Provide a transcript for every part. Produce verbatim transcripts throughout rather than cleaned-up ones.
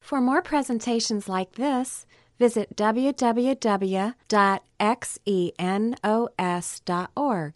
For more presentations like this, visit w w w dot xenos dot org.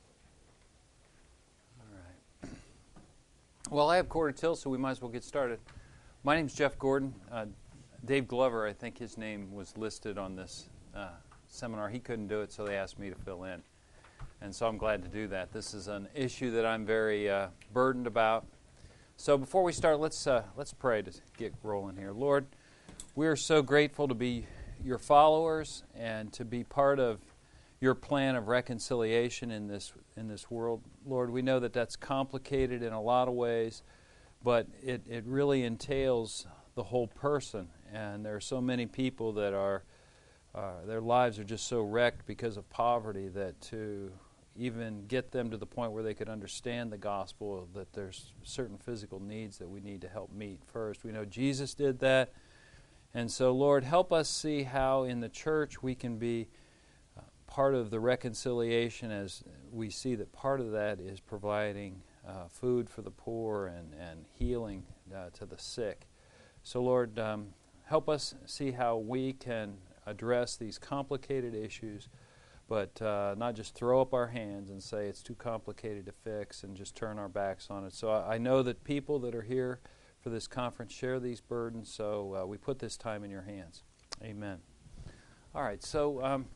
Well, I have quarter till, so we might as well get started. My name's Jeff Gordon. Uh, Dave Glover, I think his name was listed on this uh, seminar. He couldn't do it, so they asked me to fill in. And so I'm glad to do that. This is an issue that I'm very uh, burdened about. So before we start, let's uh, let's pray to get rolling here. Lord, we are so grateful to be your followers and to be part of your plan of reconciliation in this in this world. Lord, we know that that's complicated in a lot of ways, but it, it really entails the whole person. And there are so many people that are, uh, their lives are just so wrecked because of poverty that to even get them to the point where they could understand the gospel, that there's certain physical needs that we need to help meet first. We know Jesus did that. And so, Lord, help us see how in the church we can be uh, part of the reconciliation, as we see that part of that is providing uh, food for the poor and, and healing uh, to the sick. So, Lord, um, help us see how we can address these complicated issues, but uh, not just throw up our hands and say it's too complicated to fix and just turn our backs on it. So I, I know that people that are here for this conference share these burdens, so uh, we put this time in your hands. Amen. All right, so um,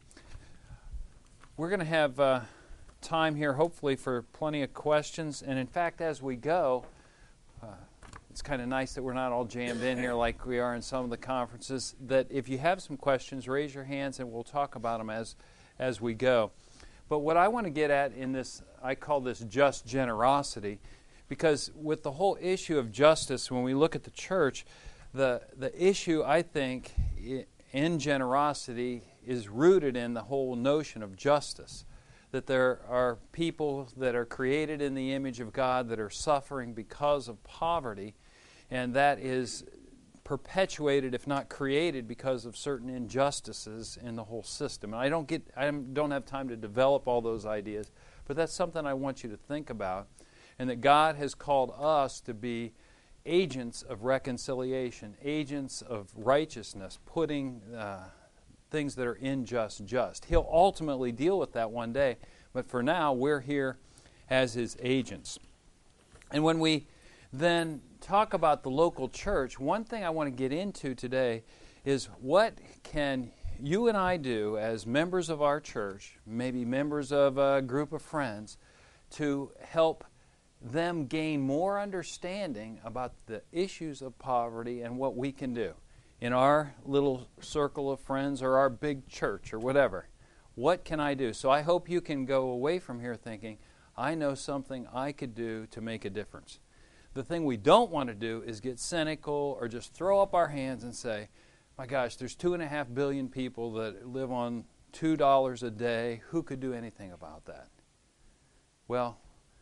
we're going to have uh, time here, hopefully, for plenty of questions. And in fact, as we go, uh, it's kind of nice that we're not all jammed in here like we are in some of the conferences, that if you have some questions, raise your hands and we'll talk about them as as we go. But what I want to get at in this, I call this just generosity, because with the whole issue of justice, when we look at the church, the the issue, I think, in generosity is rooted in the whole notion of justice, that there are people that are created in the image of God that are suffering because of poverty, and that is perpetuated, if not created, because of certain injustices in the whole system. And I don't get, I don't have time to develop all those ideas, but that's something I want you to think about, and that God has called us to be agents of reconciliation, agents of righteousness, putting uh, things that are unjust just. He'll ultimately deal with that one day, but for now, we're here as His agents. And when we then talk about the local church, one thing I want to get into today is what can you and I do as members of our church, maybe members of a group of friends, to help them gain more understanding about the issues of poverty and what we can do in our little circle of friends or our big church or whatever. What can I do? So I hope you can go away from here thinking, I know something I could do to make a difference. The thing we don't want to do is get cynical or just throw up our hands and say, my gosh, there's two and a half billion people that live on two dollars a day. Who could do anything about that? Well,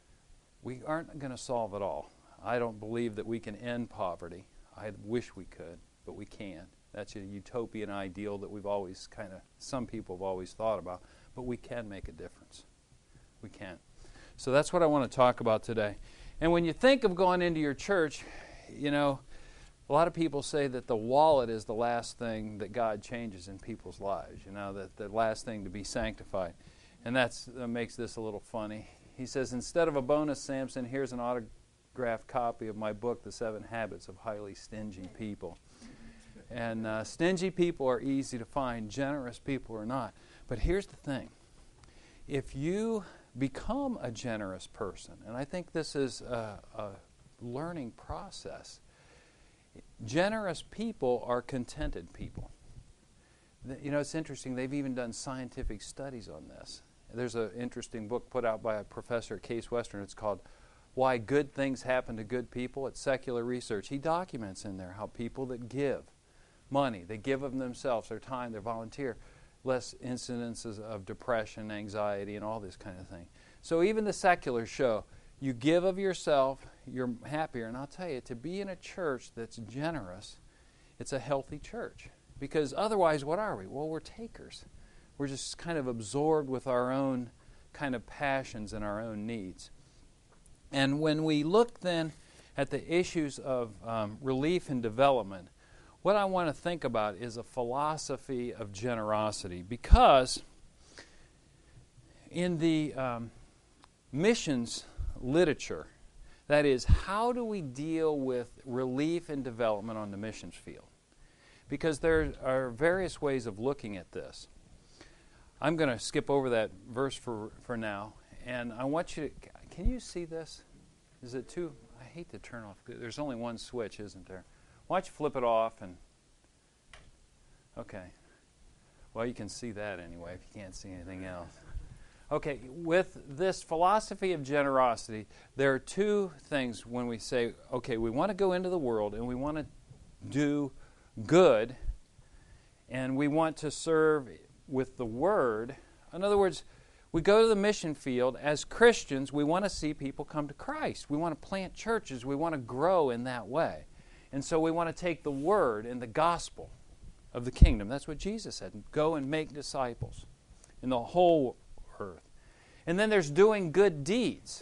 we aren't going to solve it all. I don't believe that we can end poverty. I wish we could, but we can't. That's a utopian ideal that we've always kind of, some people have always thought about, but we can make a difference. We can. So that's what I want to talk about today. And when you think of going into your church, you know, a lot of people say that the wallet is the last thing that God changes in people's lives, you know, that the last thing to be sanctified. And that's, that makes this a little funny. He says, instead of a bonus, Samson, here's an autographed copy of my book, The Seven Habits of Highly Stingy People. And uh, stingy people are easy to find. Generous people are not. But here's the thing. If you become a generous person, and I think this is a, a learning process, generous people are contented people. You know, it's interesting. They've even done scientific studies on this. There's an interesting book put out by a professor at Case Western. It's called Why Good Things Happen to Good People. It's secular research. He documents in there how people that give money, they give of themselves, their time, their volunteer, less incidences of depression, anxiety, and all this kind of thing. So even the seculars show you give of yourself, you're happier. And I'll tell you, to be in a church that's generous, it's a healthy church. Because otherwise, what are we? Well, we're takers. We're just kind of absorbed with our own kind of passions and our own needs. And when we look then at the issues of um, relief and development, what I want to think about is a philosophy of generosity, because in the um, missions literature, that is, how do we deal with relief and development on the missions field? Because there are various ways of looking at this. I'm going to skip over that verse for, for now, and I want you to, can you see this? Is it too, I hate to turn off, there's only one switch, isn't there? Why don't you flip it off and, okay. Well, you can see that anyway if you can't see anything else. Okay, with this philosophy of generosity, there are two things when we say, okay, we want to go into the world and we want to do good, and we want to serve with the Word. In other words, we go to the mission field as Christians, we want to see people come to Christ. We want to plant churches. We want to grow in that way. And so we want to take the Word and the gospel of the kingdom. That's what Jesus said. Go and make disciples in the whole earth. And then there's doing good deeds.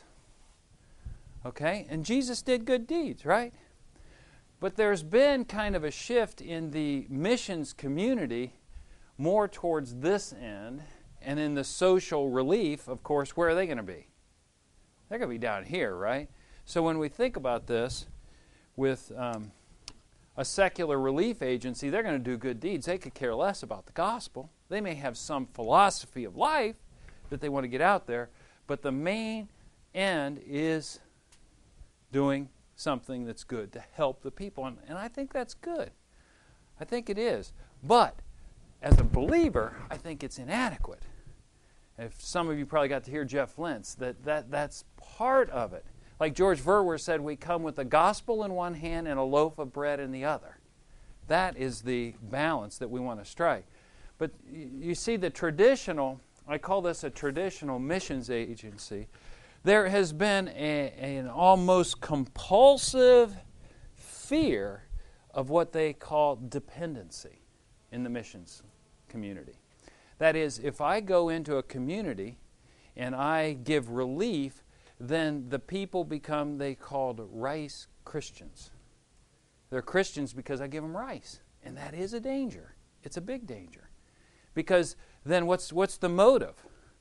Okay? And Jesus did good deeds, right? But there's been kind of a shift in the missions community more towards this end. And in the social relief, of course, where are they going to be? They're going to be down here, right? So when we think about this with um, a secular relief agency, they're going to do good deeds. They could care less about the gospel. They may have some philosophy of life that they want to get out there, but the main end is doing something that's good to help the people. And, and I think that's good. I think it is. But as a believer, I think it's inadequate. If some of you probably got to hear Jeff Lentz, that, that that's part of it. Like George Verwer said, we come with the gospel in one hand and a loaf of bread in the other. That is the balance that we want to strike. But you see, the traditional, I call this a traditional missions agency, there has been a, an almost compulsive fear of what they call dependency in the missions community. That is, if I go into a community and I give relief, then the people become, they called rice Christians. They're Christians because I give them rice. And that is a danger. It's a big danger. Because then what's what's the motive?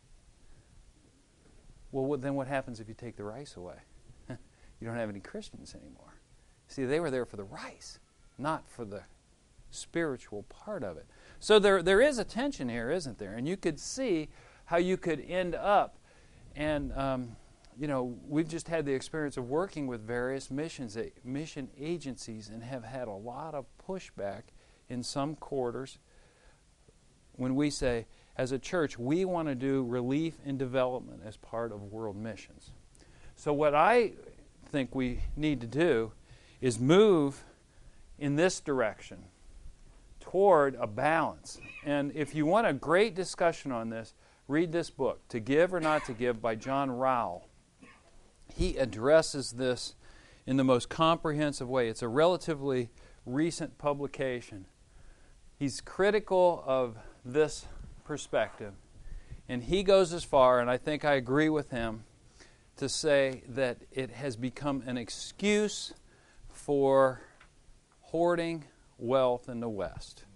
Well, then what happens if you take the rice away? You don't have any Christians anymore. See, they were there for the rice, not for the spiritual part of it. So there there is a tension here, isn't there? And you could see how you could end up, and um, you know, we've just had the experience of working with various missions mission agencies and have had a lot of pushback in some quarters when we say, as a church, we want to do relief and development as part of world missions. So what I think we need to do is move in this direction toward a balance. And if you want a great discussion on this, read this book, To Give or Not to Give, by John Rowell. He addresses this in the most comprehensive way. It's a relatively recent publication. He's critical of this perspective, and he goes as far, and I think I agree with him, to say that it has become an excuse for hoarding wealth in the West.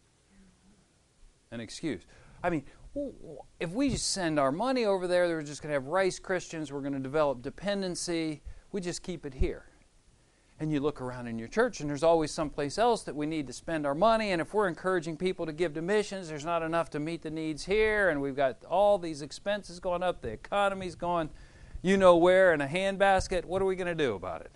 An excuse. I mean, if we just send our money over there, they're just going to have rice Christians, we're going to develop dependency, we just keep it here. And you look around in your church, and there's always someplace else that we need to spend our money, and if we're encouraging people to give to missions, there's not enough to meet the needs here, and we've got all these expenses going up, the economy's going you know where in a handbasket. What are we going to do about it?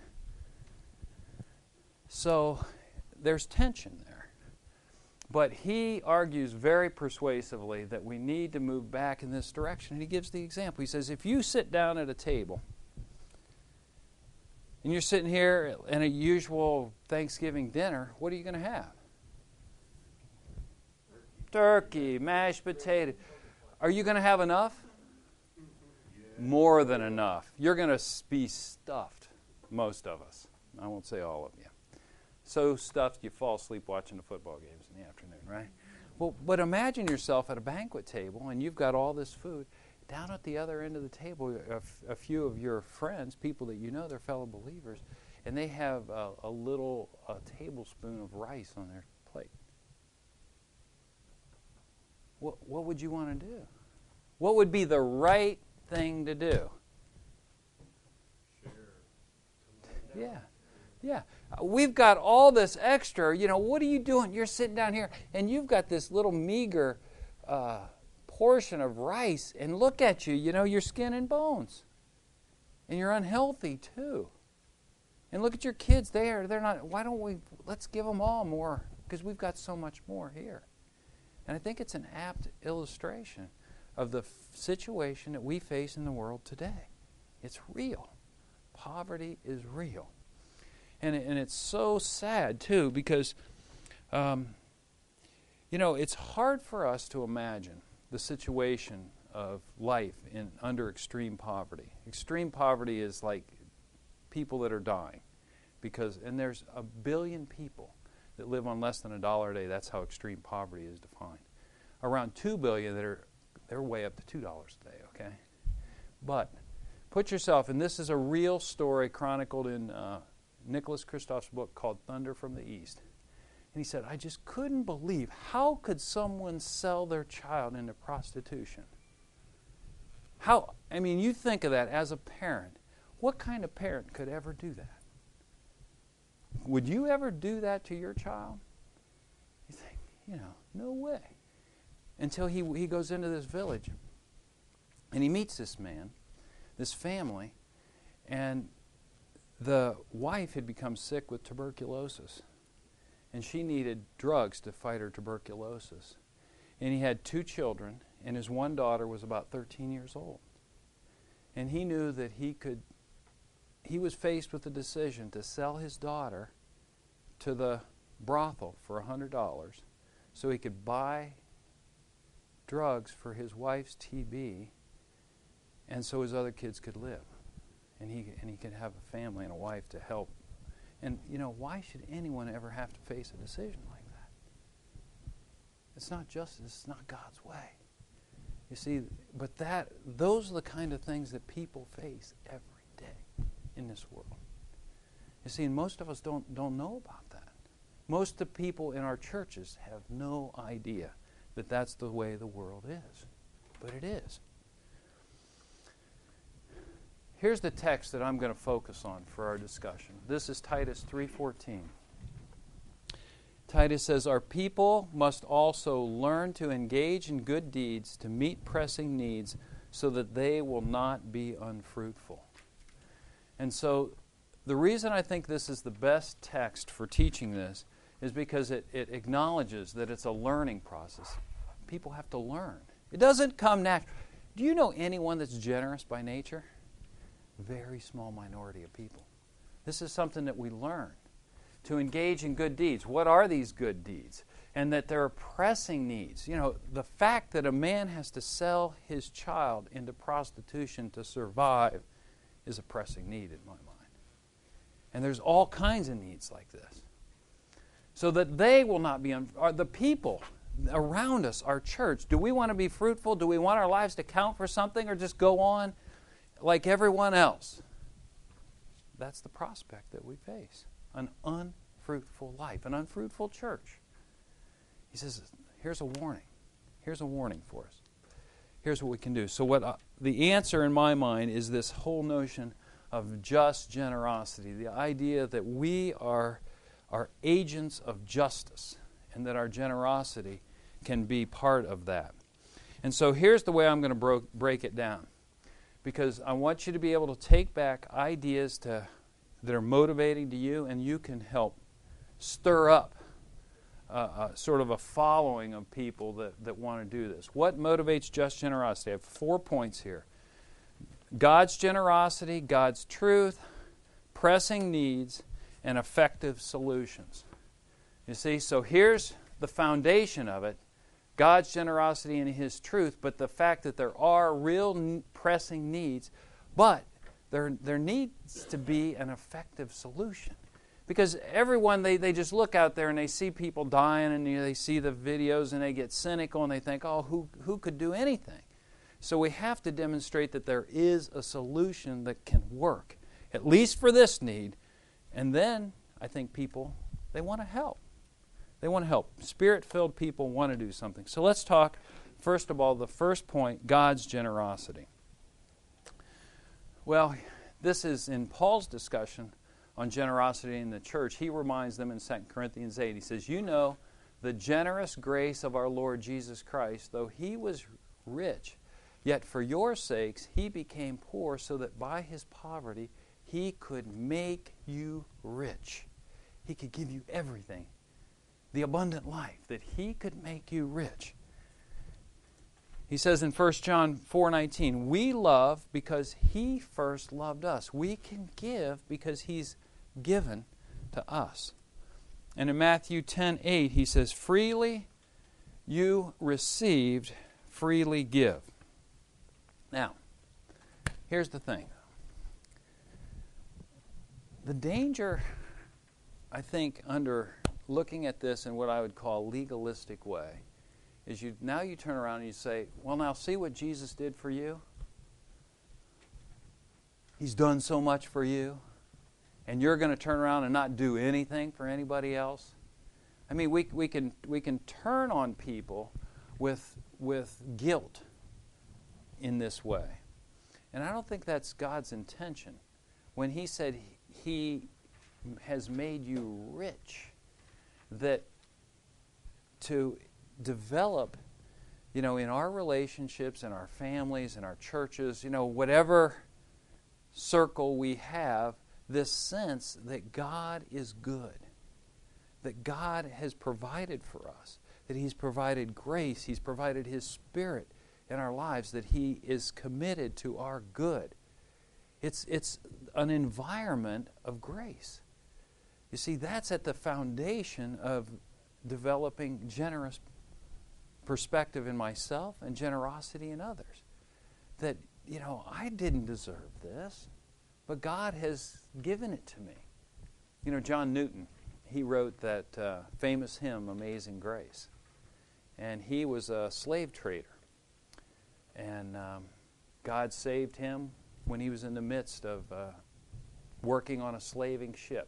So there's tension there. But he argues very persuasively that we need to move back in this direction. And he gives the example. He says, if you sit down at a table, and you're sitting here in a usual Thanksgiving dinner, what are you going to have? Turkey, mashed potato. Are you going to have enough? More than enough. You're going to be stuffed, most of us. I won't say all of you. So stuffed you fall asleep watching the football games in the afternoon, right? Well, but imagine yourself at a banquet table and you've got all this food. Down at the other end of the table, a, f- a few of your friends, people that you know, they're fellow believers, and they have a, a little a tablespoon of rice on their plate. What, what would you want to do? What would be the right thing to do? Yeah, yeah. Uh, we've got all this extra. You know, what are you doing? You're sitting down here, and you've got this little meager uh, portion of rice, and look at you. You know, you're skin and bones, and you're unhealthy too. And look at your kids. They are. They're not. Why don't we? Let's give them all more, because we've got so much more here. And I think it's an apt illustration of the f- situation that we face in the world today. It's real. Poverty is real. And, it, and it's so sad, too, because, um, you know, it's hard for us to imagine the situation of life in under extreme poverty. Extreme poverty is like people that are dying. because And there's a billion people that live on less than a dollar a day. That's how extreme poverty is defined. Around two billion that are, they're way up to two dollars a day, okay? But put yourself, and this is a real story chronicled in uh, Nicholas Kristof's book called Thunder from the East. And he said, I just couldn't believe, how could someone sell their child into prostitution? How, I mean, you think of that as a parent. What kind of parent could ever do that? Would you ever do that to your child? You think, you know, no way. Until he he goes into this village and he meets this man, this family, and the wife had become sick with tuberculosis, and she needed drugs to fight her tuberculosis. And he had two children, and his one daughter was about thirteen years old. And he knew that he could, he was faced with the decision to sell his daughter to the brothel for one hundred dollars so he could buy drugs for his wife's T B, and so his other kids could live, and he and he could have a family and a wife to help. And you know, why should anyone ever have to face a decision like that? It's not justice. It's not God's way. You see, but that those are the kind of things that people face every day in this world. You see, and most of us don't don't know about that. Most of the people in our churches have no idea that that's the way the world is. But it is. Here's the text that I'm going to focus on for our discussion. This is Titus three fourteen. Titus says, our people must also learn to engage in good deeds to meet pressing needs so that they will not be unfruitful. And so the reason I think this is the best text for teaching this is because it, it acknowledges that it's a learning process. People have to learn. It doesn't come natural. Do you know anyone that's generous by nature? Very small minority of people. This is something that we learn. To engage in good deeds. What are these good deeds? And that there are pressing needs. You know, the fact that a man has to sell his child into prostitution to survive is a pressing need in my mind. And there's all kinds of needs like this. So that they will not be, un- are the people around us, our church, do we want to be fruitful? Do we want our lives to count for something, or just go on like everyone else? That's the prospect that we face. An unfruitful life, an unfruitful church. He says, here's a warning. Here's a warning for us. Here's what we can do. So what uh, the answer in my mind is this whole notion of just generosity, the idea that we are, are agents of justice and that our generosity can be part of that. And so here's the way I'm going to bro- break it down, because I want you to be able to take back ideas to that are motivating to you, and you can help stir up uh, uh, sort of a following of people that, that want to do this. What motivates just generosity? I have four points here. God's generosity, God's truth, pressing needs, and effective solutions. You see, so here's the foundation of it. God's generosity and His truth, but the fact that there are real n- pressing needs, but There, there needs to be an effective solution. Because everyone, they, they just look out there and they see people dying, and you know, they see the videos and they get cynical and they think, oh, who, who could do anything? So we have to demonstrate that there is a solution that can work, at least for this need, And then I think people, they want to help. They want to help. Spirit-filled people want to do something. So let's talk, first of all, the first point, God's generosity. Well, this is in Paul's discussion on generosity in the church. He reminds them in Second Corinthians eight. He says, you know the generous grace of our Lord Jesus Christ, though he was rich, yet for your sakes he became poor, so that by his poverty he could make you rich. He could give you everything, the abundant life, that he could make you rich. He says in First John four nineteen, we love because he first loved us. We can give because he's given to us. And in Matthew ten eight, he says, freely you received, freely give. Now, here's the thing. The danger, I think, under looking at this in what I would call legalistic way, is you now you turn around and you say, well, now see what Jesus did for you? He's done so much for you, and you're going to turn around and not do anything for anybody else? I mean, we we can we can turn on people with with guilt in this way. And I don't think that's God's intention. When he said he has made you rich, that to develop, you know, in our relationships, in our families, in our churches, you know, whatever circle we have, this sense that God is good, that God has provided for us, that he's provided grace, he's provided his Spirit in our lives, that he is committed to our good. It's, it's an environment of grace. You see, that's at the foundation of developing generous perspective in myself and generosity in others. That, you know, I didn't deserve this, but God has given it to me. You know, John Newton, he wrote that uh, famous hymn, Amazing Grace. And he was a slave trader. And um, God saved him when he was in the midst of uh, working on a slaving ship.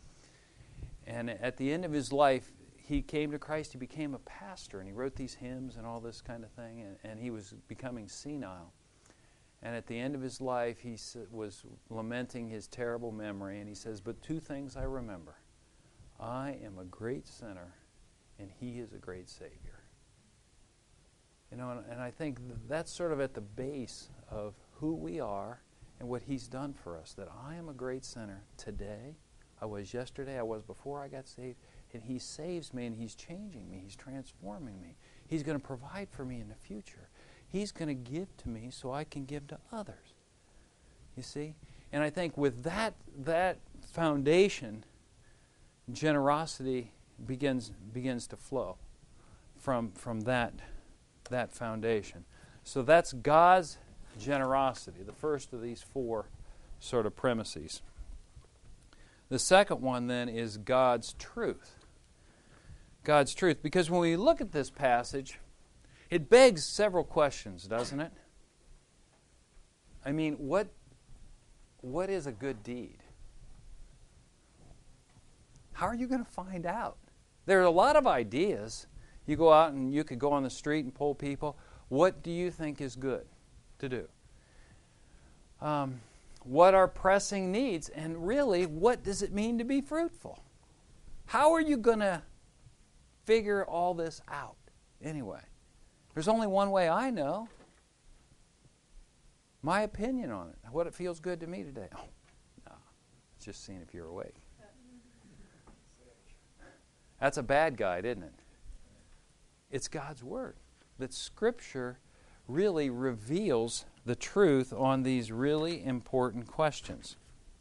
And at the end of his life, he came to Christ, he became a pastor, and he wrote these hymns and all this kind of thing, and, and he was becoming senile. And at the end of his life, he was lamenting his terrible memory, and he says, but two things I remember. I am a great sinner, and he is a great Savior. You know, and, and I think that's sort of at the base of who we are and what he's done for us, that I am a great sinner today. I was yesterday, I was before I got saved, and he saves me, and he's changing me, he's transforming me. He's going to provide for me in the future. He's going to give to me so I can give to others. You see? And I think with that that foundation, generosity begins begins to flow from from that that foundation. So that's God's generosity, the first of these four sort of premises. The second one then is God's truth. God's truth. Because when we look at this passage, it begs several questions, doesn't it? I mean, what what is a good deed? How are you going to find out? There are a lot of ideas. You go out and you could go on the street and poll people. What do you think is good to do? Um, what are pressing needs? And really, what does it mean to be fruitful? How are you going to figure all this out anyway? There's only one way I know. My opinion on it. What it feels good to me today. Oh, no. It's just seeing if you're awake. That's a bad guide, isn't it? It's God's Word. That Scripture really reveals the truth on these really important questions.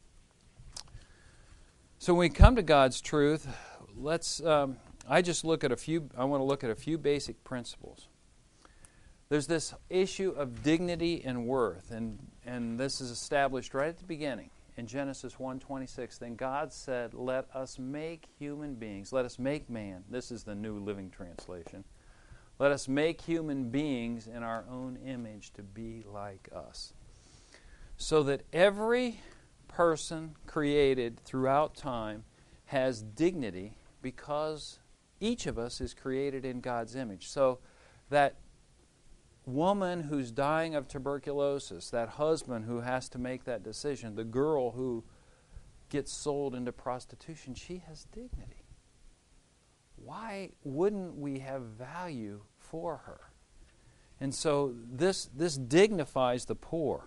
So when we come to God's truth, let's. Um, I just look at a few. I want to look at a few basic principles. There's this issue of dignity and worth, and and this is established right at the beginning in Genesis one twenty-six. Then God said, "Let us make human beings. Let us make man." This is the New Living Translation. Let us make human beings in our own image to be like us. So that every person created throughout time has dignity because each of us is created in God's image. So that woman who's dying of tuberculosis, that husband who has to make that decision, the girl who gets sold into prostitution, she has dignity. Why wouldn't we have value for her? And so this this dignifies the poor.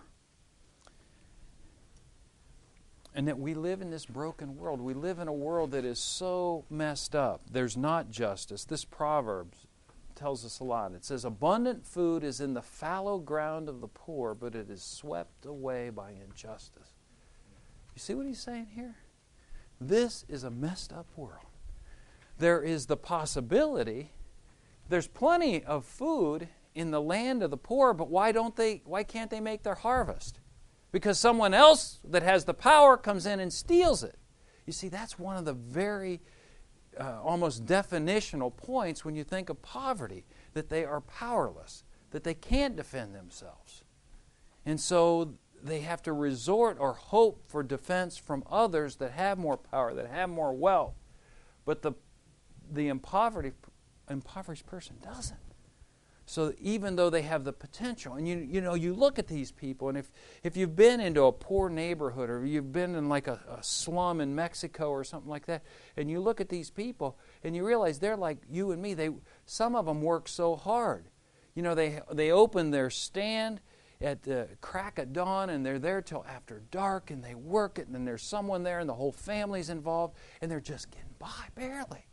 And that we live in this broken world. We live in a world that is so messed up. There's not justice. This proverb tells us a lot. It says, abundant food is in the fallow ground of the poor, but it is swept away by injustice. You see what he's saying here? This is a messed up world. There is the possibility, there's plenty of food in the land of the poor, but why don't they, why can't they make their harvest? Because someone else that has the power comes in and steals it. You see, that's one of the very uh, almost definitional points when you think of poverty, that they are powerless, that they can't defend themselves. And so they have to resort or hope for defense from others that have more power, that have more wealth. But the, the impoverished, impoverished person doesn't. So even though they have the potential, and you you know, you look at these people, and if, if you've been into a poor neighborhood, or you've been in like a, a slum in Mexico or something like that, and you look at these people, and you realize they're like you and me. They some of them work so hard. You know, they they open their stand at the crack of dawn, and they're there till after dark, and they work it, and then there's someone there, and the whole family's involved, and they're just getting by, barely.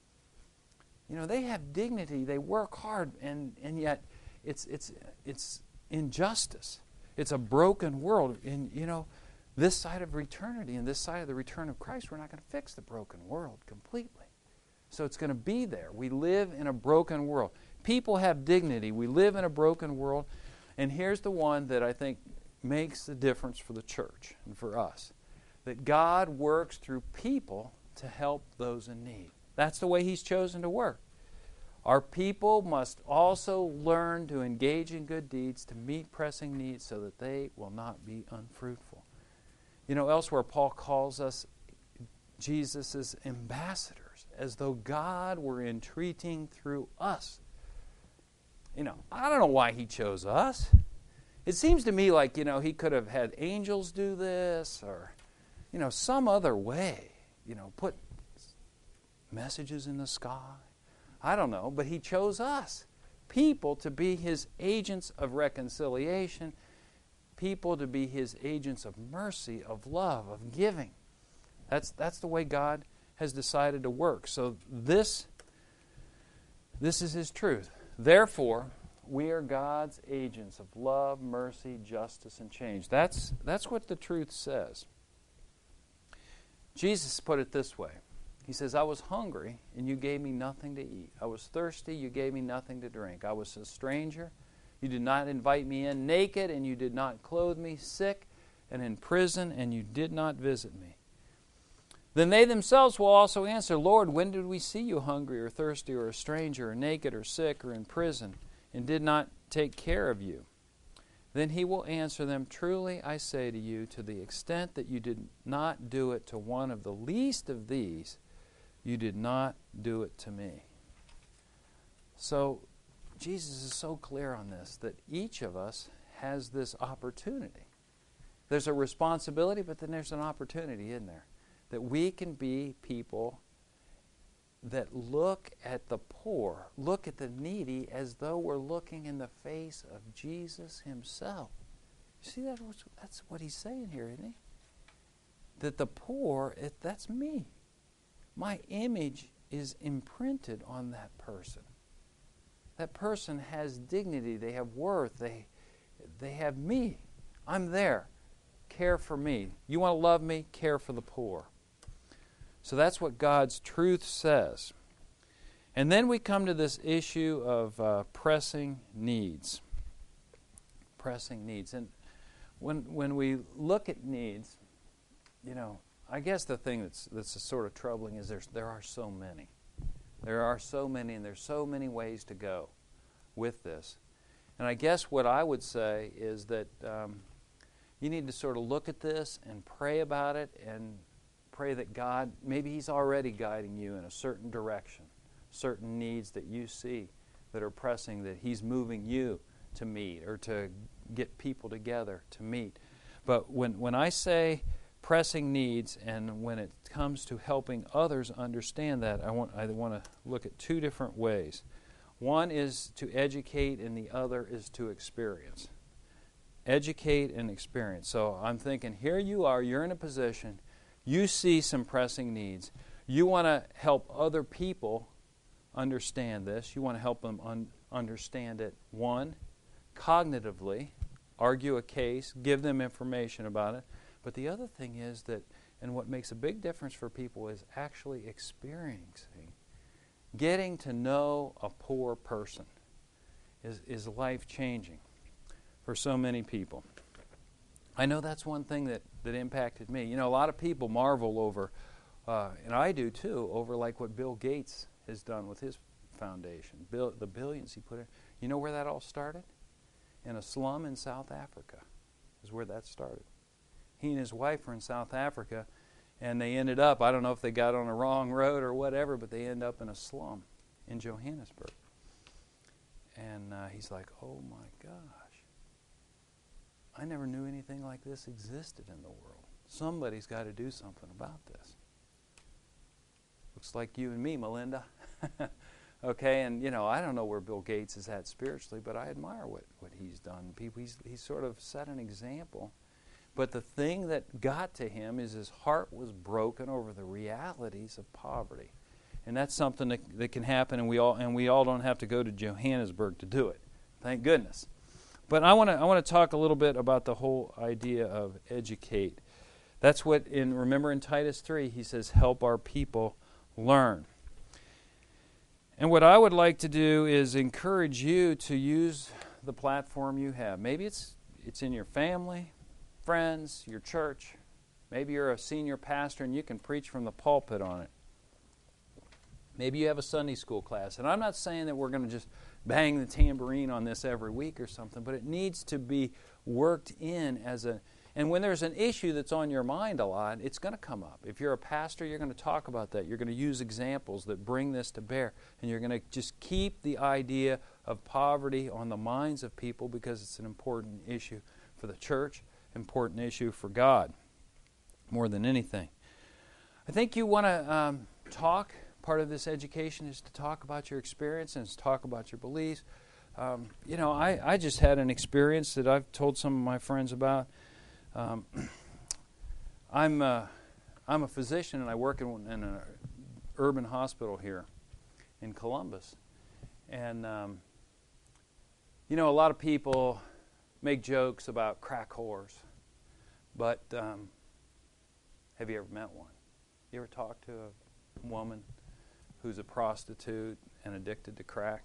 You know, they have dignity, they work hard, and, and yet it's it's it's injustice. It's a broken world. And, you know, this side of eternity and this side of the return of Christ, we're not going to fix the broken world completely. So it's going to be there. We live in a broken world. People have dignity. We live in a broken world. And here's the one that I think makes the difference for the church and for us. That God works through people to help those in need. That's the way He's chosen to work. Our people must also learn to engage in good deeds to meet pressing needs so that they will not be unfruitful. You know, elsewhere Paul calls us Jesus' ambassadors, as though God were entreating through us. You know, I don't know why He chose us. It seems to me like, you know, He could have had angels do this, or, you know, some other way, you know, put messages in the sky. I don't know, but He chose us, people, to be His agents of reconciliation, people to be His agents of mercy, of love, of giving. That's that's the way God has decided to work. So this, this is His truth. Therefore, we are God's agents of love, mercy, justice, and change. That's that's what the truth says. Jesus put it this way. He says, I was hungry, and you gave me nothing to eat. I was thirsty, you gave me nothing to drink. I was a stranger, you did not invite me in. Naked, and you did not clothe me. Sick, and in prison, and you did not visit me. Then they themselves will also answer, Lord, when did we see you hungry or thirsty or a stranger or naked or sick or in prison, and did not take care of you? Then He will answer them, truly I say to you, to the extent that you did not do it to one of the least of these, you did not do it to me. So Jesus is so clear on this, that each of us has this opportunity. There's a responsibility, but then there's an opportunity in there. That we can be people that look at the poor, look at the needy, as though we're looking in the face of Jesus Himself. You see, that? That's what He's saying here, isn't He? That the poor, it, that's me. My image is imprinted on that person. That person has dignity, they have worth, they, they have me. I'm there. Care for me. You want to love me? Care for the poor. So that's what God's truth says. And then we come to this issue of uh, pressing needs. Pressing needs. And when when we look at needs, you know, I guess the thing that's that's sort of troubling is there's there are so many. There are so many, and there's so many ways to go with this. And I guess what I would say is that um, You need to sort of look at this and pray about it and pray that God, maybe He's already guiding you in a certain direction, certain needs that you see that are pressing, that He's moving you to meet or to get people together to meet. But when, when I say pressing needs and when it comes to helping others understand that, I want, I want to look at two different ways. One is to educate and the other is to experience. Educate and experience. So I'm thinking, here you are, you're in a position, you see some pressing needs. You want to help other people understand this. You want to help them un- understand it, one, cognitively, argue a case, give them information about it. But the other thing is that, and what makes a big difference for people is actually experiencing. Getting to know a poor person is, is life-changing for so many people. I know that's one thing that, that impacted me. You know, a lot of people marvel over, uh, and I do too, over like what Bill Gates has done with his foundation, Bill, the billions he put in. You know where that all started? In a slum in South Africa is where that started. He and his wife were in South Africa, and they ended up, I don't know if they got on a wrong road or whatever, but they end up in a slum in Johannesburg. And uh, he's like, oh my gosh, I never knew anything like this existed in the world. Somebody's got to do something about this. Looks like you and me, Melinda. Okay, and you know, I don't know where Bill Gates is at spiritually, but I admire what, what he's done. People, he's, he's sort of set an example. But the thing that got to him is his heart was broken over the realities of poverty. And that's something that, that can happen, and we all and we all don't have to go to Johannesburg to do it. Thank goodness. But I want to I want to talk a little bit about the whole idea of educate. That's what in remember in Titus three he says, help our people learn. And what I would like to do is encourage you to use the platform you have. Maybe it's it's in your family, friends, your church. Maybe you're a senior pastor and you can preach from the pulpit on it. Maybe you have a Sunday school class. And I'm not saying that we're going to just bang the tambourine on this every week or something, but it needs to be worked in as a... And when there's an issue that's on your mind a lot, it's going to come up. If you're a pastor, you're going to talk about that. You're going to use examples that bring this to bear. And you're going to just keep the idea of poverty on the minds of people because it's an important issue for the church, important issue for God, more than anything. I think you want to um, talk. Part of this education is to talk about your experience and to talk about your beliefs. Um, you know, I, I just had an experience that I've told some of my friends about. Um, I'm uh, I'm a physician and I work in, in an urban hospital here in Columbus, and um, you know, a lot of people make jokes about crack whores, but um, have you ever met one? You ever talked to a woman who's a prostitute and addicted to crack?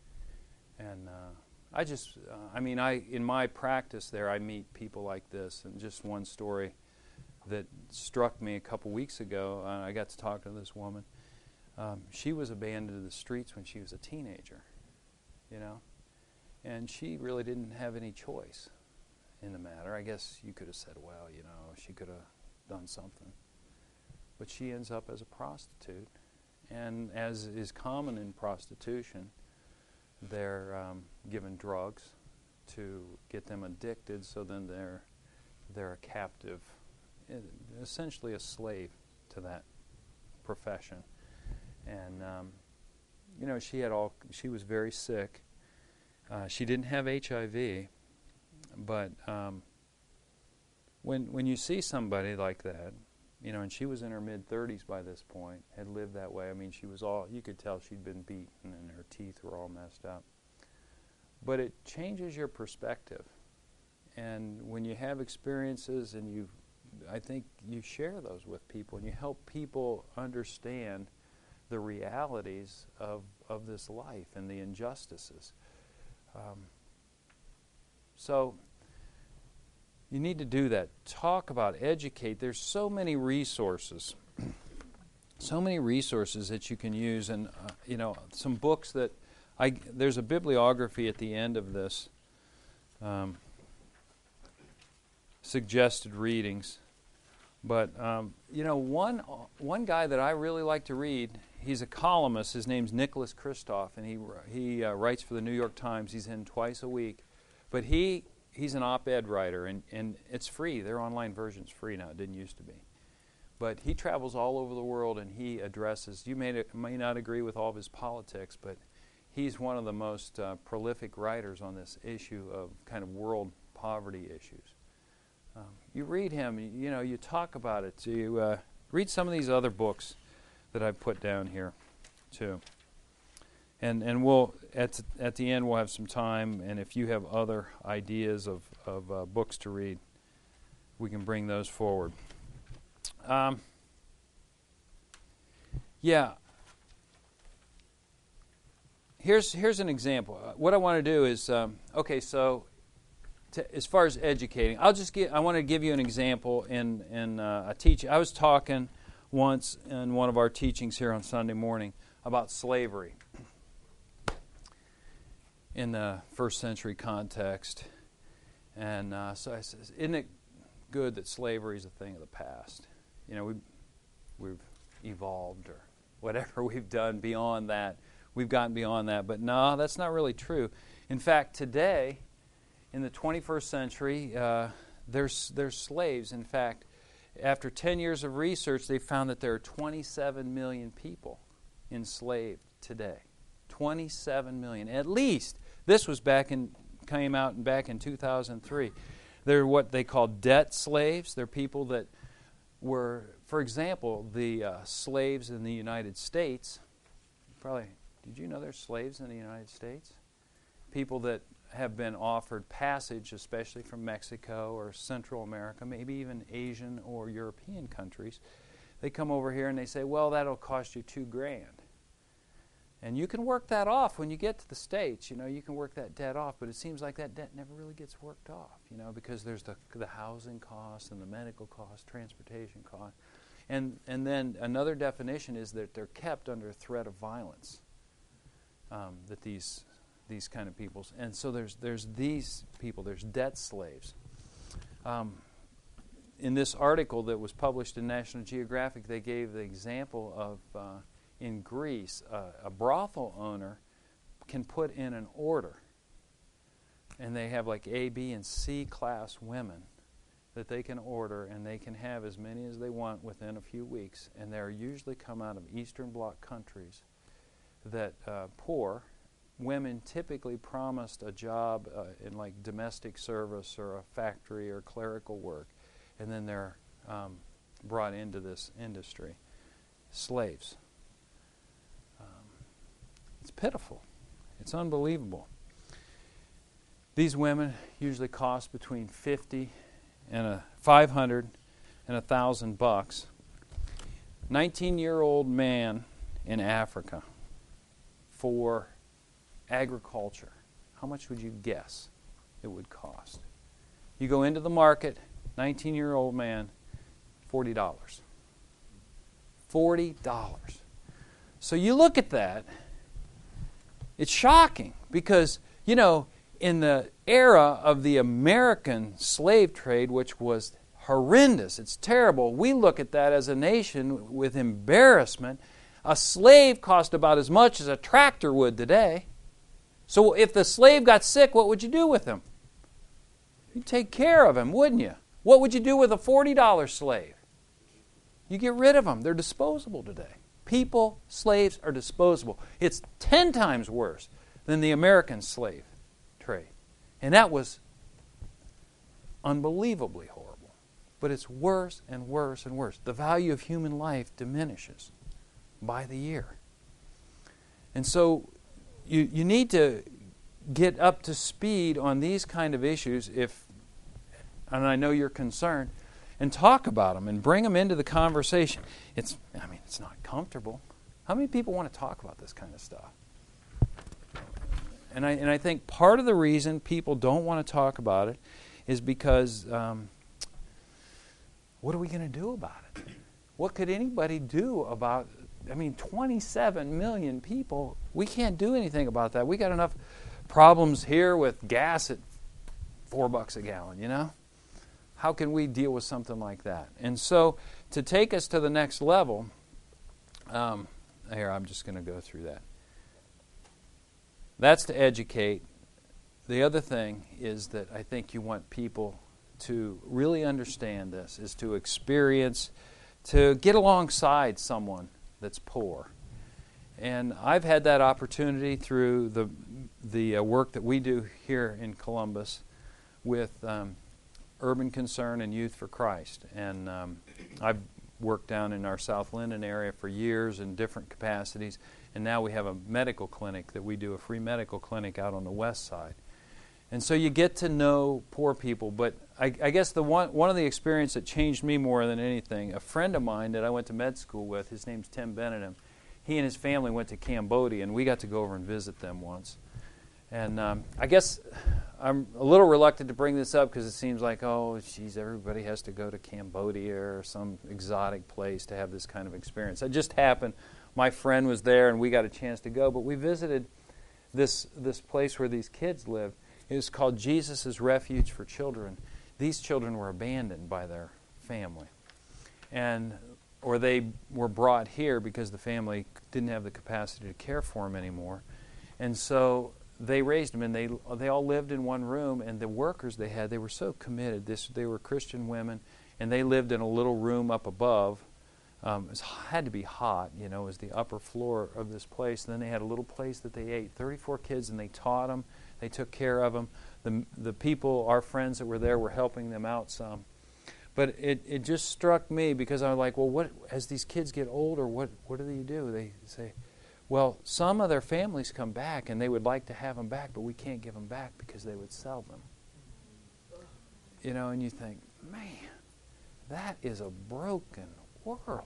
And uh, I just, uh, I mean, I in my practice there, I meet people like this. And just one story that struck me a couple weeks ago, uh, I got to talk to this woman. Um, she was abandoned in the streets when she was a teenager, you know, and she really didn't have any choice in the matter. I guess you could have said, well, you know, she could have done something. But she ends up as a prostitute. And as is common in prostitution, they're um, given drugs to get them addicted, so then they're they're a captive, essentially a slave to that profession. And um, you know, she had all she was very sick. Uh, she didn't have H I V, but um, when when you see somebody like that, you know, and she was in her mid-thirties by this point, had lived that way. I mean, she was all, you could tell she'd been beaten and her teeth were all messed up. But it changes your perspective. And when you have experiences and you, I think you share those with people and you help people understand the realities of, of this life and the injustices. Um, so... You need to do that. Talk about, educate. There's so many resources, so many resources that you can use. And, uh, you know, some books that, I there's a bibliography at the end of this. Um, suggested readings. But, um, you know, one one guy that I really like to read, he's a columnist. His name's Nicholas Kristof, and he he uh, writes for the New York Times. He's in twice a week. But he he's an op-ed writer, and, and it's free. Their online version's free now. It didn't used to be. But he travels all over the world, and he addresses, you may, may not agree with all of his politics, but he's one of the most uh, prolific writers on this issue of kind of world poverty issues. Um, you read him, you, you know, you talk about it. So you uh, read some of these other books that I've put down here, too. And and we'll at at the end we'll have some time, and if you have other ideas of of uh, books to read, we can bring those forward. Um, yeah. Here's here's an example. Uh, what I want to do is um, okay. So. To, as far as educating, I'll just get. I want to give you an example in in uh, a teaching. I was talking once in one of our teachings here on Sunday morning about slavery in the first century context, and uh, so I said, "Isn't it good that slavery is a thing of the past? You know, we we've evolved or whatever we've done beyond that. We've gotten beyond that, but no, that's not really true. In fact, today." In the twenty-first century, uh, there's there's slaves. In fact, after ten years of research, they found that there are twenty-seven million people enslaved today. twenty-seven million, at least. This was back in came out back in two thousand three. They're what they call debt slaves. They're people that were, for example, the uh, slaves in the United States. Probably, did you know there's slaves in the United States? People that have been offered passage, especially from Mexico or Central America, maybe even Asian or European countries. They come over here and they say, well, that'll cost you two grand. And you can work that off when you get to the States. You know, you can work that debt off, but it seems like that debt never really gets worked off, you know, because there's the the housing costs and the medical costs, transportation costs. And, and then another definition is that they're kept under threat of violence, um, that these... these kind of peoples. And so there's there's these people, there's debt slaves. Um, in this article that was published in National Geographic, they gave the example of, uh, in Greece, uh, a brothel owner can put in an order, and they have like A, B, and C class women that they can order, and they can have as many as they want within a few weeks, and they're usually come out of Eastern Bloc countries that uh, poor women typically promised a job uh, in like domestic service or a factory or clerical work, and then they're um, brought into this industry. Slaves. Um, it's pitiful. It's unbelievable. These women usually cost between fifty and a five hundred and a thousand bucks. Nineteen-year-old man in Africa for agriculture, how much would you guess it would cost? You go into the market, nineteen-year-old man, forty dollars. forty dollars. So you look at that, it's shocking because, you know, in the era of the American slave trade, which was horrendous, it's terrible, we look at that as a nation with embarrassment. A slave cost about as much as a tractor would today. So if the slave got sick, what would you do with him? You'd take care of him, wouldn't you? What would you do with a forty dollar slave? You get rid of them. They're disposable today. People, slaves are disposable. It's ten times worse than the American slave trade. And that was unbelievably horrible. But it's worse and worse and worse. The value of human life diminishes by the year. And so You you need to get up to speed on these kind of issues if, and I know you're concerned, and talk about them and bring them into the conversation. It's, I mean, it's not comfortable. How many people want to talk about this kind of stuff? And I and I think part of the reason people don't want to talk about it is because um, what are we going to do about it? What could anybody do about I mean, twenty-seven million people, we can't do anything about that. We got enough problems here with gas at four bucks a gallon, you know? how can we deal with something like that? And so to take us to the next level, um, here, I'm just going to go through that. That's to educate. The other thing is that I think you want people to really understand this, is to experience, to get alongside someone that's poor. And I've had that opportunity through the the uh, work that we do here in Columbus with um, Urban Concern and Youth for Christ. And um, I've worked down in our South Linden area for years in different capacities. And now we have a medical clinic that we do, a free medical clinic out on the west side. And so you get to know poor people. But I, I guess the one one of the experience that changed me more than anything, a friend of mine that I went to med school with, his name's Tim Benedum, he and his family went to Cambodia, and we got to go over and visit them once. And um, I guess I'm a little reluctant to bring this up because it seems like, oh, geez, everybody has to go to Cambodia or some exotic place to have this kind of experience. It just happened. My friend was there, and we got a chance to go. But we visited this this place where these kids lived. It was called Jesus' Refuge for Children. These children were abandoned by their family, and or they were brought here because the family didn't have the capacity to care for them anymore. And so they raised them, and they they all lived in one room, and the workers they had, they were so committed. This They were Christian women, and they lived in a little room up above. Um, it was, had to be hot, you know, it was the upper floor of this place. And then they had a little place that they ate. thirty-four kids, and they taught them. They took care of them. The, the people, our friends that were there, were helping them out some. But it, it just struck me because I was like, well, what as these kids get older, what, what do they do? They say, well, some of their families come back, and they would like to have them back, but we can't give them back because they would sell them. You know, and you think, man, that is a broken world.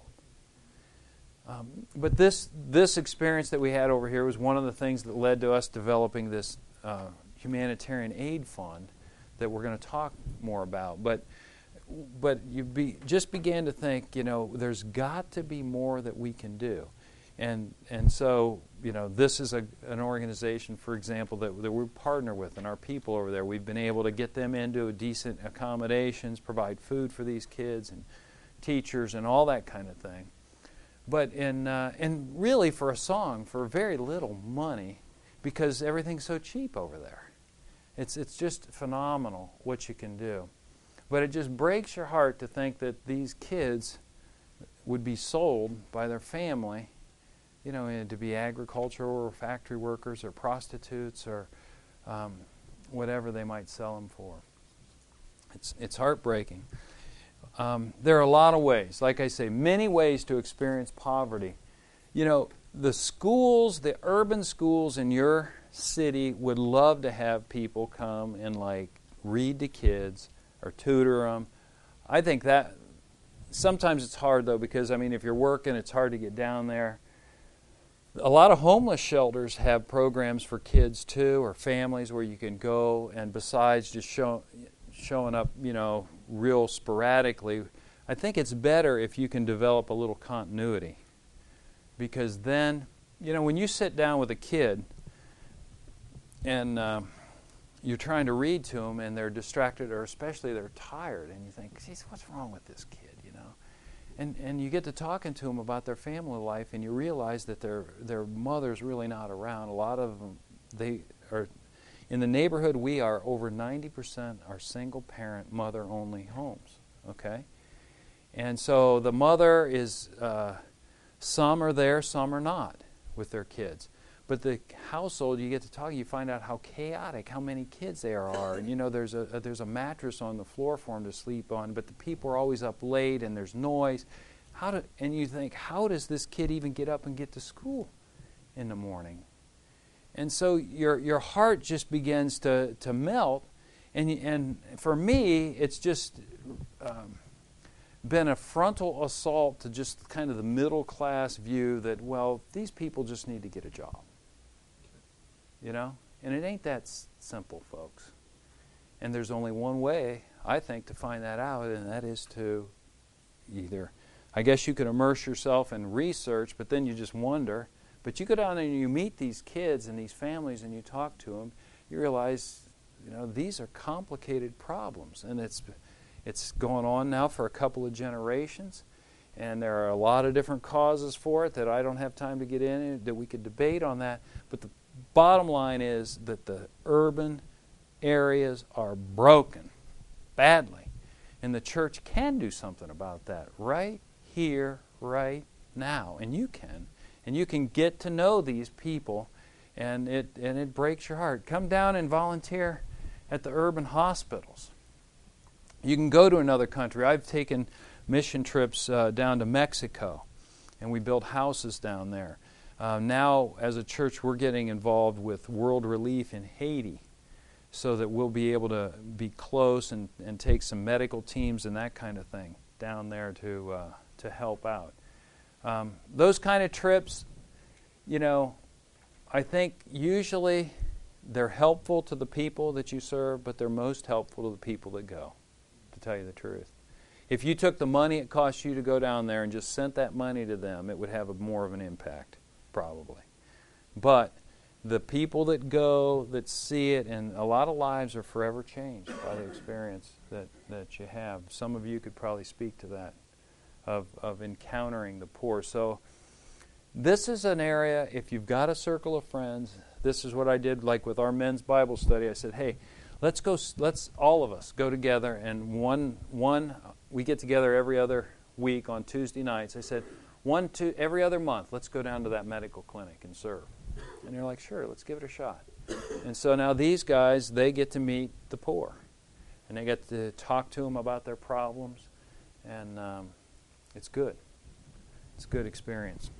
Um, but this this experience that we had over here was one of the things that led to us developing this uh, humanitarian aid fund that we're going to talk more about. But but you be, just began to think, you know, there's got to be more that we can do. And and so, you know, this is a, an organization, for example, that, that we partner with, and our people over there, we've been able to get them into decent accommodations, provide food for these kids and teachers and all that kind of thing. But in uh, and really for a song, for very little money, because everything's so cheap over there. It's it's just phenomenal what you can do. But it just breaks your heart to think that these kids would be sold by their family, you know, to be agricultural or factory workers or prostitutes or um, whatever they might sell them for. It's it's heartbreaking. Um, there are a lot of ways, like I say, many ways to experience poverty. You know, the schools, the urban schools in your city would love to have people come and like read to kids or tutor them. I think that sometimes it's hard though, because I mean, if you're working, it's hard to get down there. A lot of homeless shelters have programs for kids too, or families where you can go, and besides just show, showing up, you know, real sporadically, I think it's better if you can develop a little continuity. Because then, you know, when you sit down with a kid and uh, you're trying to read to them and they're distracted, or especially they're tired, and you think, geez, what's wrong with this kid, you know? And and you get to talking to them about their family life, and you realize that their their mother's really not around. A lot of them, they are, in the neighborhood we are, over ninety percent are single-parent, mother-only homes, okay? And so the mother is, uh, some are there, some are not with their kids. But the household, you get to talk, you find out how chaotic, how many kids there are. And you know, there's a, a there's a mattress on the floor for them to sleep on, but the people are always up late and there's noise. How do, and you think, how does this kid even get up and get to school in the morning? And so your your heart just begins to, to melt. And and for me, it's just um, been a frontal assault to just kind of the middle class view that, well, these people just need to get a job. You know? And it ain't that s- simple, folks. And there's only one way, I think, to find that out, and that is to either, I guess you could immerse yourself in research, but then you just wonder. But you go down and you meet these kids and these families and you talk to them, you realize, you know, these are complicated problems. And it's It's going on now for a couple of generations, and there are a lot of different causes for it that I don't have time to get in, that we could debate on that. But the bottom line is that the urban areas are broken badly, and the church can do something about that right here, right now, and you can. And you can get to know these people, and it and it breaks your heart. Come down and volunteer at the urban hospitals. You can go to another country. I've taken mission trips uh, down to Mexico, and we built houses down there. Uh, now, as a church, we're getting involved with World Relief in Haiti, so that we'll be able to be close and, and take some medical teams and that kind of thing down there to uh, to help out. Um, those kind of trips, you know, I think usually they're helpful to the people that you serve, but they're most helpful to the people that go, to tell you the truth. If you took the money it cost you to go down there and just sent that money to them, it would have a, more of an impact, probably. But the people that go, that see it, and a lot of lives are forever changed by the experience that, that you have. Some of you could probably speak to that, of, of encountering the poor. So this is an area, if you've got a circle of friends, this is what I did like with our men's Bible study. I said, hey, let's go, let's all of us go together, and one, one we get together every other week on Tuesday nights. I said, one, two, every other month, let's go down to that medical clinic and serve. And they're like, sure, let's give it a shot. And so now these guys, they get to meet the poor, and they get to talk to them about their problems, and um, it's good. It's a good experience.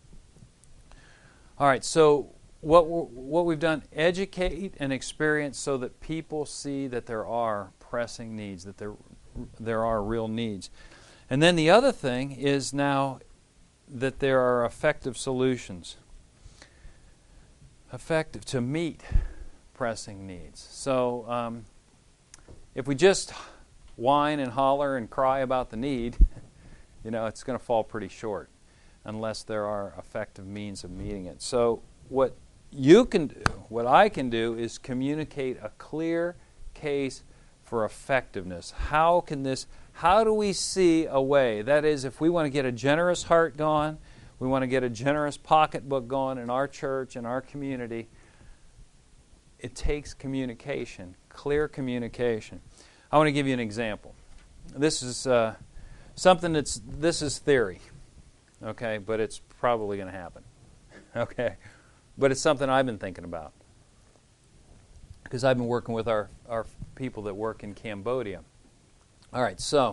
All right, so what we're, what we've done, educate and experience so that people see that there are pressing needs, that there there are real needs. And then the other thing is now that there are effective solutions. Effective to meet pressing needs. So um, if we just whine and holler and cry about the need, you know, it's going to fall pretty short unless there are effective means of meeting it. So what you can do, what I can do, is communicate a clear case for effectiveness. How can this, how do we see a way? That is, if we want to get a generous heart going, we want to get a generous pocketbook going in our church and our community, it takes communication, clear communication. I want to give you an example. This is uh, something that's, this is theory, okay, but it's probably going to happen, okay? But it's something I've been thinking about because I've been working with our, our people that work in Cambodia. All right, so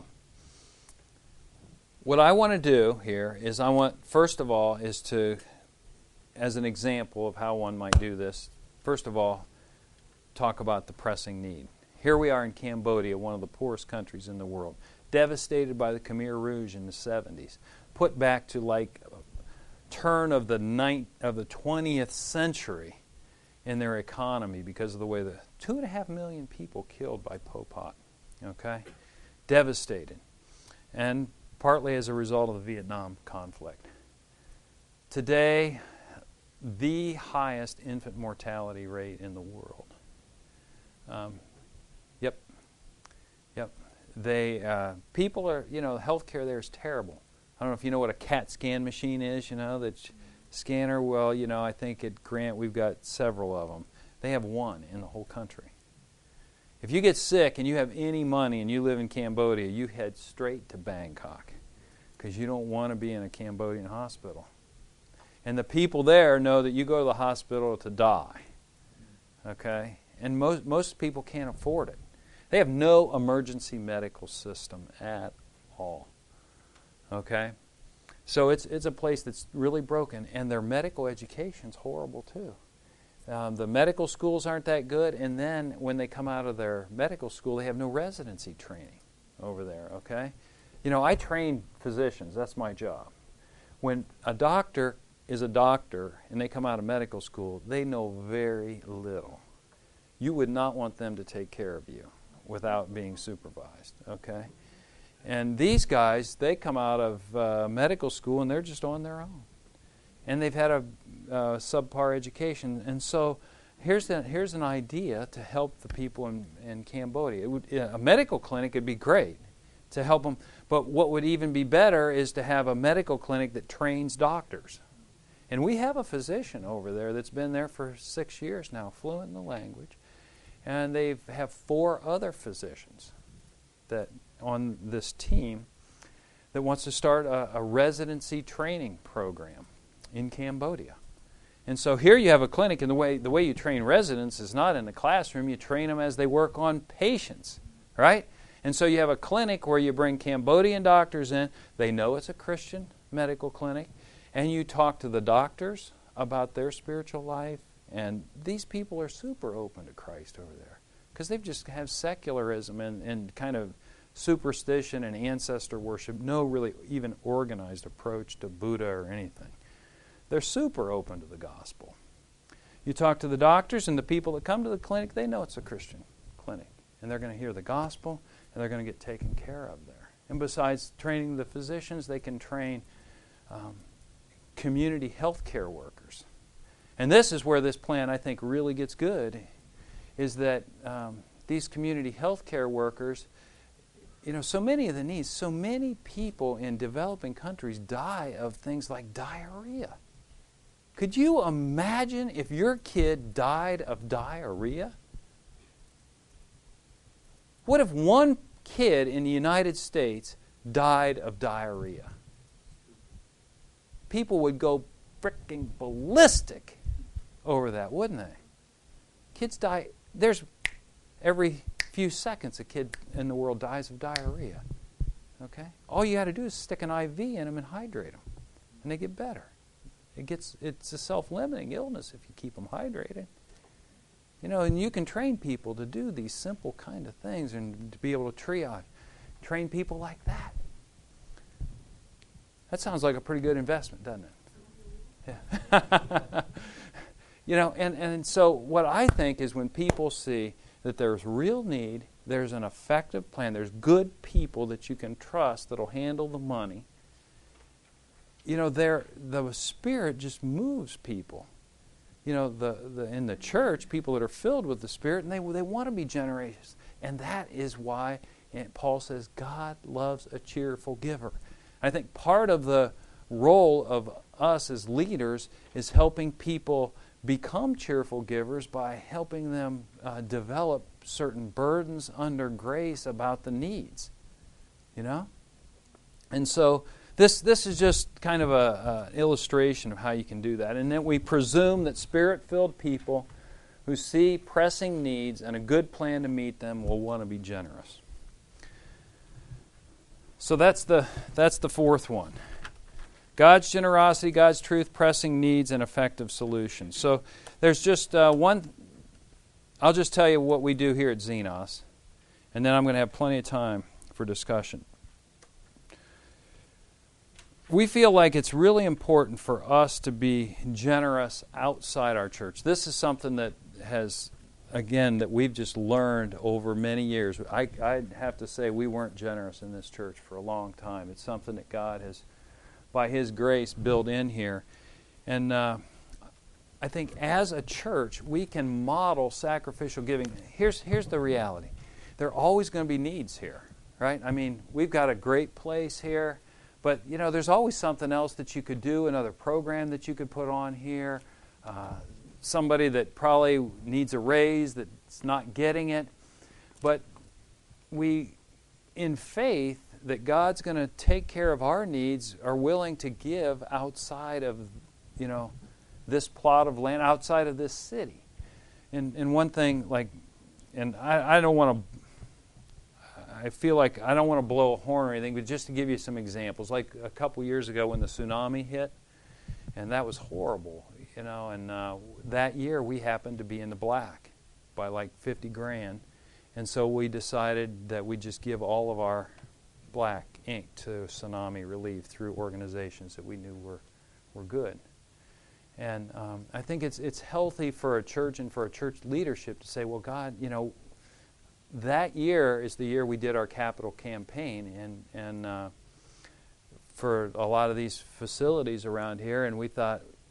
what I want to do here is I want, first of all, is to, as an example of how one might do this, first of all, talk about the pressing need. Here we are in Cambodia, one of the poorest countries in the world, devastated by the Khmer Rouge in the seventies, put back to like turn of the ninth, of the twentieth century in their economy because of the way the two and a half million people killed by Pol Pot, okay, devastated, and partly as a result of the Vietnam conflict. Today, the highest infant mortality rate in the world. Um, yep, yep. They uh, people are, you know, healthcare there is terrible. I don't know if you know what a CAT scan machine is, you know, that scanner. Well, you know, I think at Grant we've got several of them. They have one in the whole country. If you get sick and you have any money and you live in Cambodia, you head straight to Bangkok because you don't want to be in a Cambodian hospital. And the people there know that you go to the hospital to die, okay? And most most people can't afford it. They have no emergency medical system at all. Okay? So it's it's a place that's really broken, and their medical education's horrible too. Um, the medical schools aren't that good, and then when they come out of their medical school, they have no residency training over there, okay? You know, I train physicians. That's my job. When a doctor is a doctor and they come out of medical school, they know very little. You would not want them to take care of you without being supervised, okay? And these guys, they come out of uh, medical school and they're just on their own. And they've had a uh, subpar education. And so here's, a, here's an idea to help the people in, in Cambodia. It would, a medical clinic would be great to help them, but what would even be better is to have a medical clinic that trains doctors. And we have a physician over there that's been there for six years now, fluent in the language, and they have four other physicians that on this team that wants to start a, a residency training program in Cambodia. And so here you have a clinic, and the way the way you train residents is not in the classroom. You train them as they work on patients, right? And so you have a clinic where you bring Cambodian doctors in. They know it's a Christian medical clinic, and you talk to the doctors about their spiritual life. And these people are super open to Christ over there because they've just have secularism and, and kind of superstition and ancestor worship, no really even organized approach to Buddha or anything. They're super open to the gospel. You talk to the doctors and the people that come to the clinic, they know it's a Christian clinic. And they're going to hear the gospel and they're going to get taken care of there. And besides training the physicians, they can train um, community health care workers. And this is where this plan, I think, really gets good, is that um, these community health care workers, you know, so many of the needs, so many people in developing countries die of things like diarrhea. Could you imagine if your kid died of diarrhea? What if one kid in the United States died of diarrhea? People would go freaking ballistic over that, wouldn't they? Kids die. There's every few seconds a kid in the world dies of diarrhea. Okay? All you got to do is stick an I V in them and hydrate them, and they get better. It gets it's a self-limiting illness if you keep them hydrated. You know, and you can train people to do these simple kind of things and to be able to triage. Train people like that. That sounds like a pretty good investment, doesn't it? Yeah. You know, and, and so what I think is when people see that there's real need, there's an effective plan, there's good people that you can trust that'll handle the money, you know, there the Spirit just moves people. You know, the, the in the church, people that are filled with the Spirit, and they they want to be generous. And that is why Paul says God loves a cheerful giver. I think part of the role of us as leaders is helping people become cheerful givers by helping them uh, develop certain burdens under grace about the needs. You know? And so this this is just kind of a, a illustration of how you can do that. And then we presume that Spirit-filled people who see pressing needs and a good plan to meet them will want to be generous. So that's the that's the fourth one. God's generosity, God's truth, pressing needs, and effective solutions. So there's just uh, one, I'll just tell you what we do here at Xenos, and then I'm going to have plenty of time for discussion. We feel like it's really important for us to be generous outside our church. This is something that has, again, that we've just learned over many years. I, I'd have to say we weren't generous in this church for a long time. It's something that God has, by His grace, built in here. And uh, I think as a church, we can model sacrificial giving. Here's, here's the reality. There are always going to be needs here, right? I mean, we've got a great place here, but, you know, there's always something else that you could do, another program that you could put on here, uh, somebody that probably needs a raise that's not getting it. But we, in faith, that God's going to take care of our needs, are willing to give outside of, you know, this plot of land, outside of this city. And and one thing, like, and I, I don't want to, I feel like I don't want to blow a horn or anything, but just to give you some examples, like a couple years ago when the tsunami hit, and that was horrible, you know, and uh, that year we happened to be in the black by like fifty grand, and so we decided that we'd just give all of our black ink to tsunami relief through organizations that we knew were were good. And um, I think it's it's healthy for a church and for a church leadership to say, well, God, you know, that year is the year we did our capital campaign, and and uh, for a lot of these facilities around here, and we thought,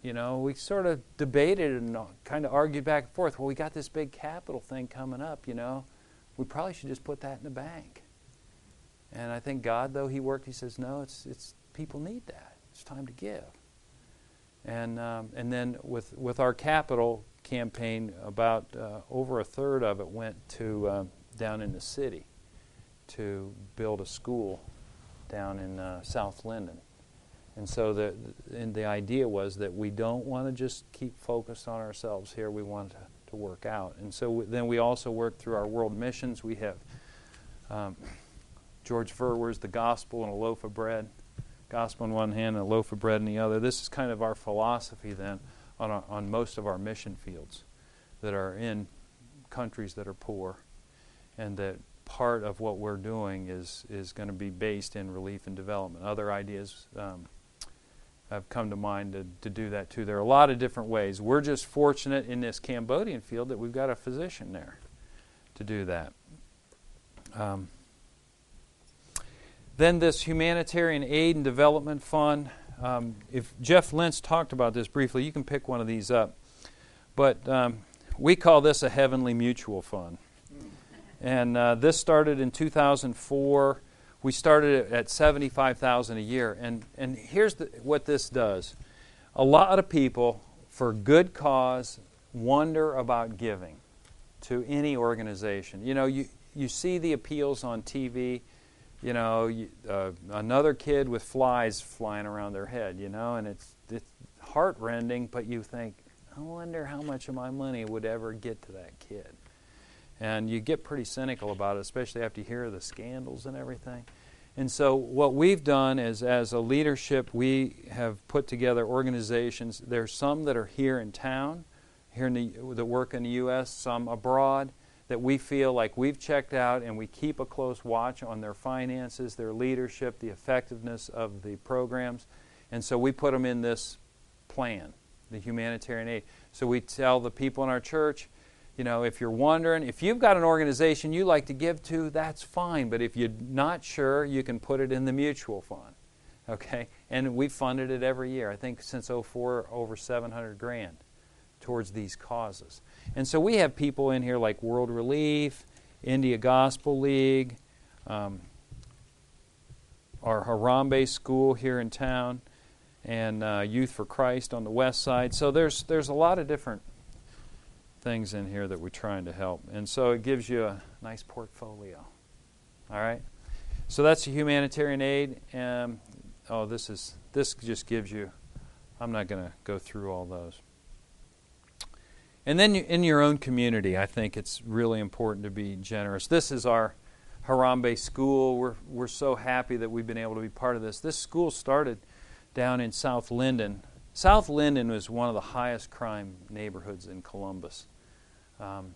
you know, we sort of debated and kind of argued back and forth. Well, we got this big capital thing coming up, you know. We probably should just put that in the bank. And I think God, though He worked, He says, no, it's it's people need that. It's time to give. And um, and then with with our capital campaign, about uh, over a third of it went to uh, down in the city to build a school down in uh, South Linden. And so the and the idea was that we don't want to just keep focused on ourselves here. We want to, to work out. And so w- then we also work through our world missions. We have um, George Verwer's The Gospel and a Loaf of Bread. Gospel in one hand and a loaf of bread in the other. This is kind of our philosophy then on our, on most of our mission fields that are in countries that are poor, and that part of what we're doing is is going to be based in relief and development. Other ideas um, have come to mind to, to do that too. There are a lot of different ways. We're just fortunate in this Cambodian field that we've got a physician there to do that. Um, Then this Humanitarian Aid and Development Fund. Um, if Jeff Lentz talked about this briefly, you can pick one of these up. But um, we call this a Heavenly Mutual Fund. And uh, this started in two thousand four. We started it at seventy-five thousand dollars a year. And and here's the, what this does. A lot of people, for good cause, wonder about giving to any organization. You know, you, you see the appeals on T V. You know, you, uh, another kid with flies flying around their head, you know, and it's, it's heart-rending, but you think, I wonder how much of my money would ever get to that kid. And you get pretty cynical about it, especially after you hear the scandals and everything. And so what we've done is, as a leadership, we have put together organizations. There's some that are here in town, here in the, that work in the U S, some abroad, that we feel like we've checked out, and we keep a close watch on their finances, their leadership, the effectiveness of the programs. And so we put them in this plan, the humanitarian aid. So we tell the people in our church, you know, if you're wondering, if you've got an organization you like to give to, that's fine. But if you're not sure, you can put it in the mutual fund. Okay? And we've funded it every year. I think since oh four, over seven hundred grand towards these causes. And so we have people in here like World Relief, India Gospel League, um, our Harambe School here in town, and uh, Youth for Christ on the west side. So there's there's a lot of different things in here that we're trying to help. And so it gives you a nice portfolio. All right? So that's the humanitarian aid. Um, oh, this is this just gives you, I'm not going to go through all those. And then in your own community, I think it's really important to be generous. This is our Harambe School. We're we're so happy that we've been able to be part of this. This school started down in South Linden. South Linden was one of the highest crime neighborhoods in Columbus. Um,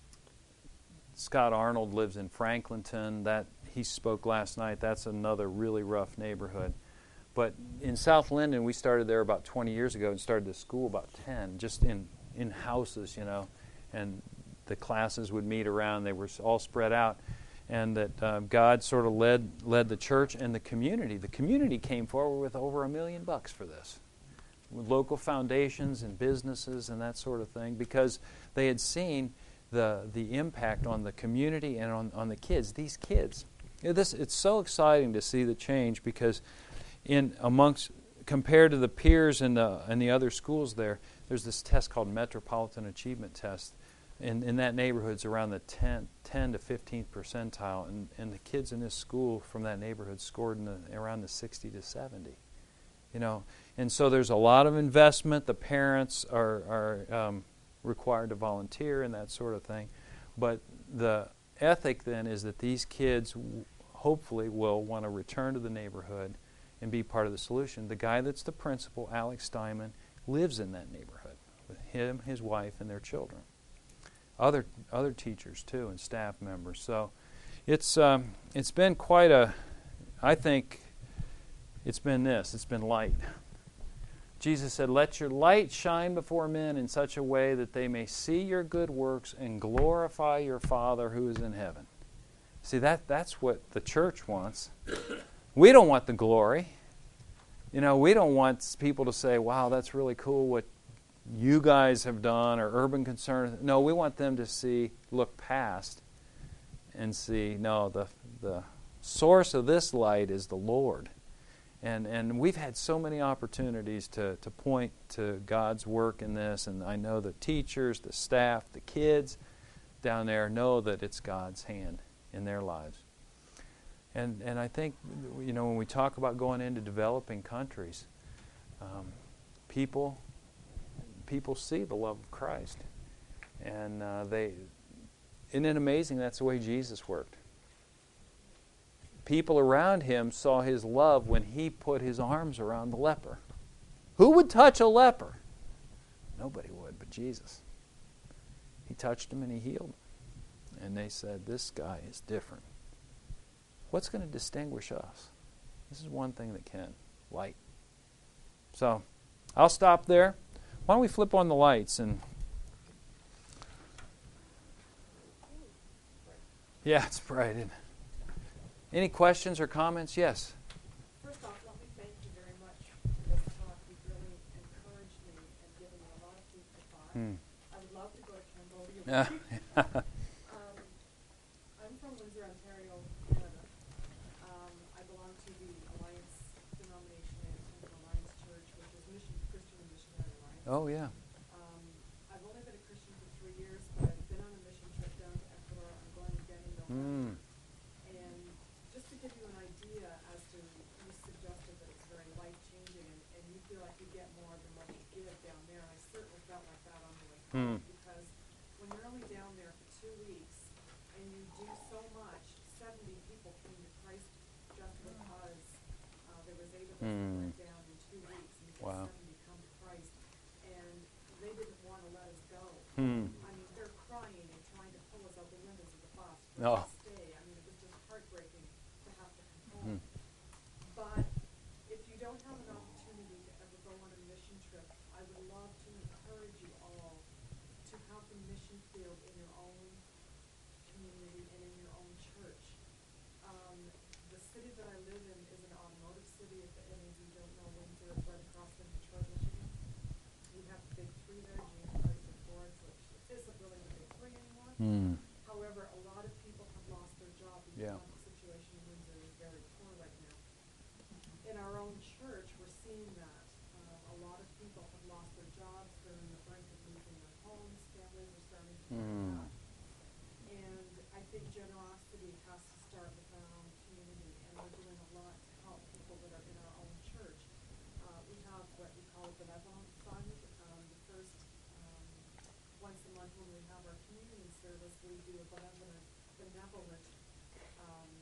Scott Arnold lives in Franklinton. That he spoke last night. That's another really rough neighborhood. But in South Linden, we started there about twenty years ago and started the school about ten, just in in houses, you know, and the classes would meet around. They were all spread out, and that uh, God sort of led led the church and the community. The community came forward with over a million bucks for this, with local foundations and businesses and that sort of thing, because they had seen the the impact on the community and on, on the kids. These kids, you know, this it's so exciting to see the change, because in amongst compared to the peers in the in the other schools there, there's this test called Metropolitan Achievement Test. In, in that neighborhood's around the ten, ten to fifteenth percentile, and, and the kids in this school from that neighborhood scored in the, around the sixty to seventy. You know, and so there's a lot of investment. The parents are, are um, required to volunteer and that sort of thing. But the ethic then is that these kids w- hopefully will want to return to the neighborhood and be part of the solution. The guy that's the principal, Alex Steinman, lives in that neighborhood with him, his wife, and their children. Other other teachers too and staff members. So it's um, it's been quite a, I think it's been this, it's been light. Jesus said, "Let your light shine before men in such a way that they may see your good works and glorify your Father who is in heaven." See, that that's what the church wants. We don't want the glory. You know, we don't want people to say, wow, that's really cool what you guys have done or Urban Concern. No, we want them to see, look past and see, no, the the source of this light is the Lord. And and we've had so many opportunities to, to point to God's work in this, and I know the teachers, the staff, the kids down there know that it's God's hand in their lives. And and I think, you know, when we talk about going into developing countries, um, people people see the love of Christ, and uh, they isn't it amazing? That's the way Jesus worked. People around him saw his love when he put his arms around the leper. Who would touch a leper? Nobody would, but Jesus. He touched him and he healed him, and they said, "This guy is different." What's going to distinguish us? This is one thing that can, light. So, I'll stop there. Why don't we flip on the lights and... Yeah, it's bright. Isn't it? Any questions or comments? Yes? First off, let me thank you very much for this talk. You've really encouraged me and given me a lot of food for thought. Hmm. I would love to go to Cambodia. Yeah. um, I'm from Windsor, Ontario, Canada. Um, I belong to the Alliance denomination, Anglican Alliance Church, which is Mission Christian and Missionary Alliance. Oh, yeah. Um, I've only been a Christian for three years, but I've been on a mission trip down to Ecuador. I'm going again in November. Mm. And just to give you an idea as to, you suggested that it's very life-changing, and, and you feel like you get more than what you give down there. I certainly felt like that on the way home, Hmm. because when you're only down there for two weeks and you do so much, seventy people came to Christ just because uh, there was eight of us that Hmm. went down in two weeks, and we had Wow. seventy come to Christ, and they didn't want to let us go. Hmm. I mean, they're crying and trying to pull us out the windows of the bus for Oh. us to stay. I mean, it was just heartbreaking to have to come home. Hmm. But if you don't have an opportunity to ever go on a mission trip, I would love to encourage you all to have the mission field in your own community and in your own church. Um, the city that I live in is an automotive city. If any of you don't know Windsor, it's right across from Detroit, Michigan. We have the big three there, G M, Chrysler, Ford, which isn't really the big three anymore. Hmm. However, a lot of people have lost their job because Yeah. the situation in Windsor is very poor right now. In our own church, we're seeing that. Uh, a lot of people have lost their jobs. They're on the brink of losing their homes. Families are starting to break Hmm. up. And I think generosity has to start with our own community, and we're doing a lot to help people that are in our own church. Uh, we have what we call the Benevolent Fund. Um, the first, um, once a month when we have our communion service, we do a benevolent, benevolent um,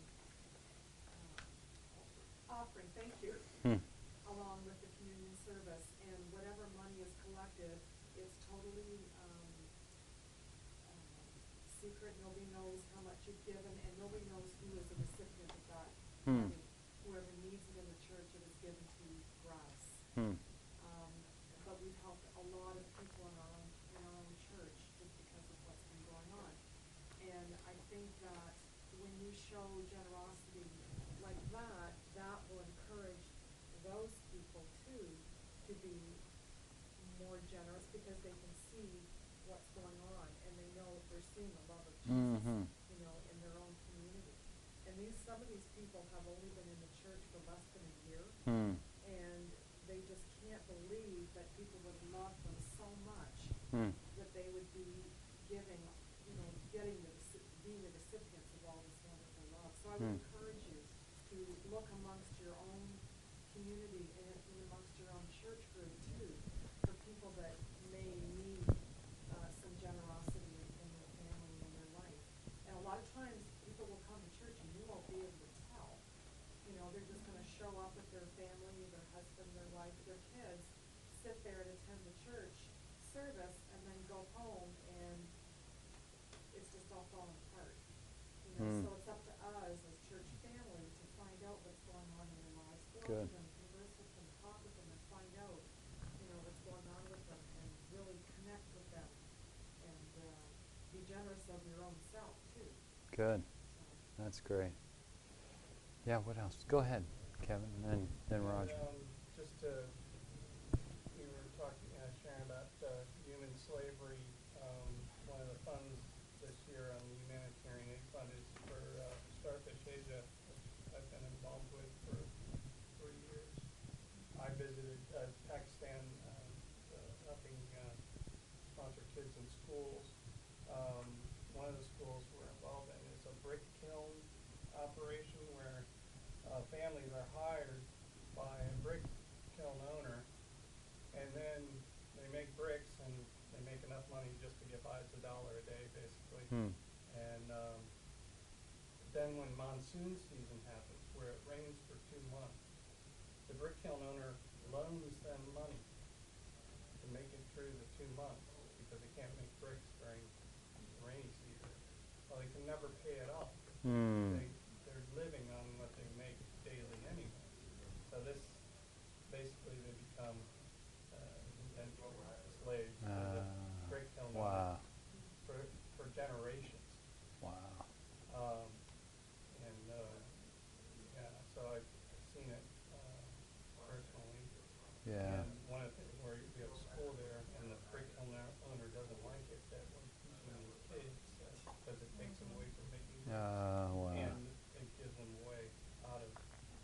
uh, offering, thank you, Hmm. along with the communion service. And whatever money is collected is totally um, uh, secret. Nobody knows how much you've given, and nobody knows who is the recipient of that Hmm. money. Whoever needs it in the church, it is given to gratis. Hmm. Um, but we've helped a lot of people in our own in our own church just because of what's been going on. And I think that when you show generosity like that, that will encourage those people too to be more generous, because they can see what's going on, and they know if they're seeing the love of Jesus, Mhm. you know, in their own community. And these some of these people have only been in the church for less than a year, Hmm. and they just can't believe that people would love them so much Hmm. that they would be giving, you know, getting the, reci- being the recipients of all this wonderful love. So I would Hmm. encourage you to look amongst your own community and in amongst your own church group too, for people that may need uh, some generosity in, in their family and their life. And a lot of times people will come to church and you won't be able to tell. You know, they're just going to show up with their family, their husband, their wife, their kids, sit there and attend the church service, and then go home, and it's just all falling apart. You know, Hmm. so it's up to us as church family to find out what's going on in their lives, go Good. to them, converse with them, talk with them, and find out, you know, what's going on with them, and really connect with them, and uh, be generous of your own self too. Good. So. That's great. Yeah, what else? Go ahead, Kevin, and then, then Roger. Um, just uh, we were talking, uh, Sharon, about uh, human slavery. Um, one of the funds this year on the humanitarian aid fund is for uh, Starfish Asia, which I've been involved with for three years. I visited uh, Pakistan, uh, uh, helping uh, sponsor kids in schools. Um, one of the schools we're involved in is a brick kiln operation where uh, families are hired by a brick kiln owner, and then they make bricks and they make enough money just to get by. It's a dollar a day, basically. Hmm. And um, then when monsoon season happens, where it rains for two months, the brick kiln owner loans them money to make it through the two months because they can't make bricks during the rainy season. Well, they can never pay it off. Hmm. They, they're living on what they make daily anyway. So this, basically, they become uh, indentured slaves to the Uh, brick kiln wow. owners for, for generations. Wow. Um, and uh, yeah, so I've seen it uh, personally. Yeah. And one of the things where we have a school there, and the brick kiln owner doesn't like it that we're teaching these kids because it takes them away from making bricks, Uh, wow. and it gives them away out of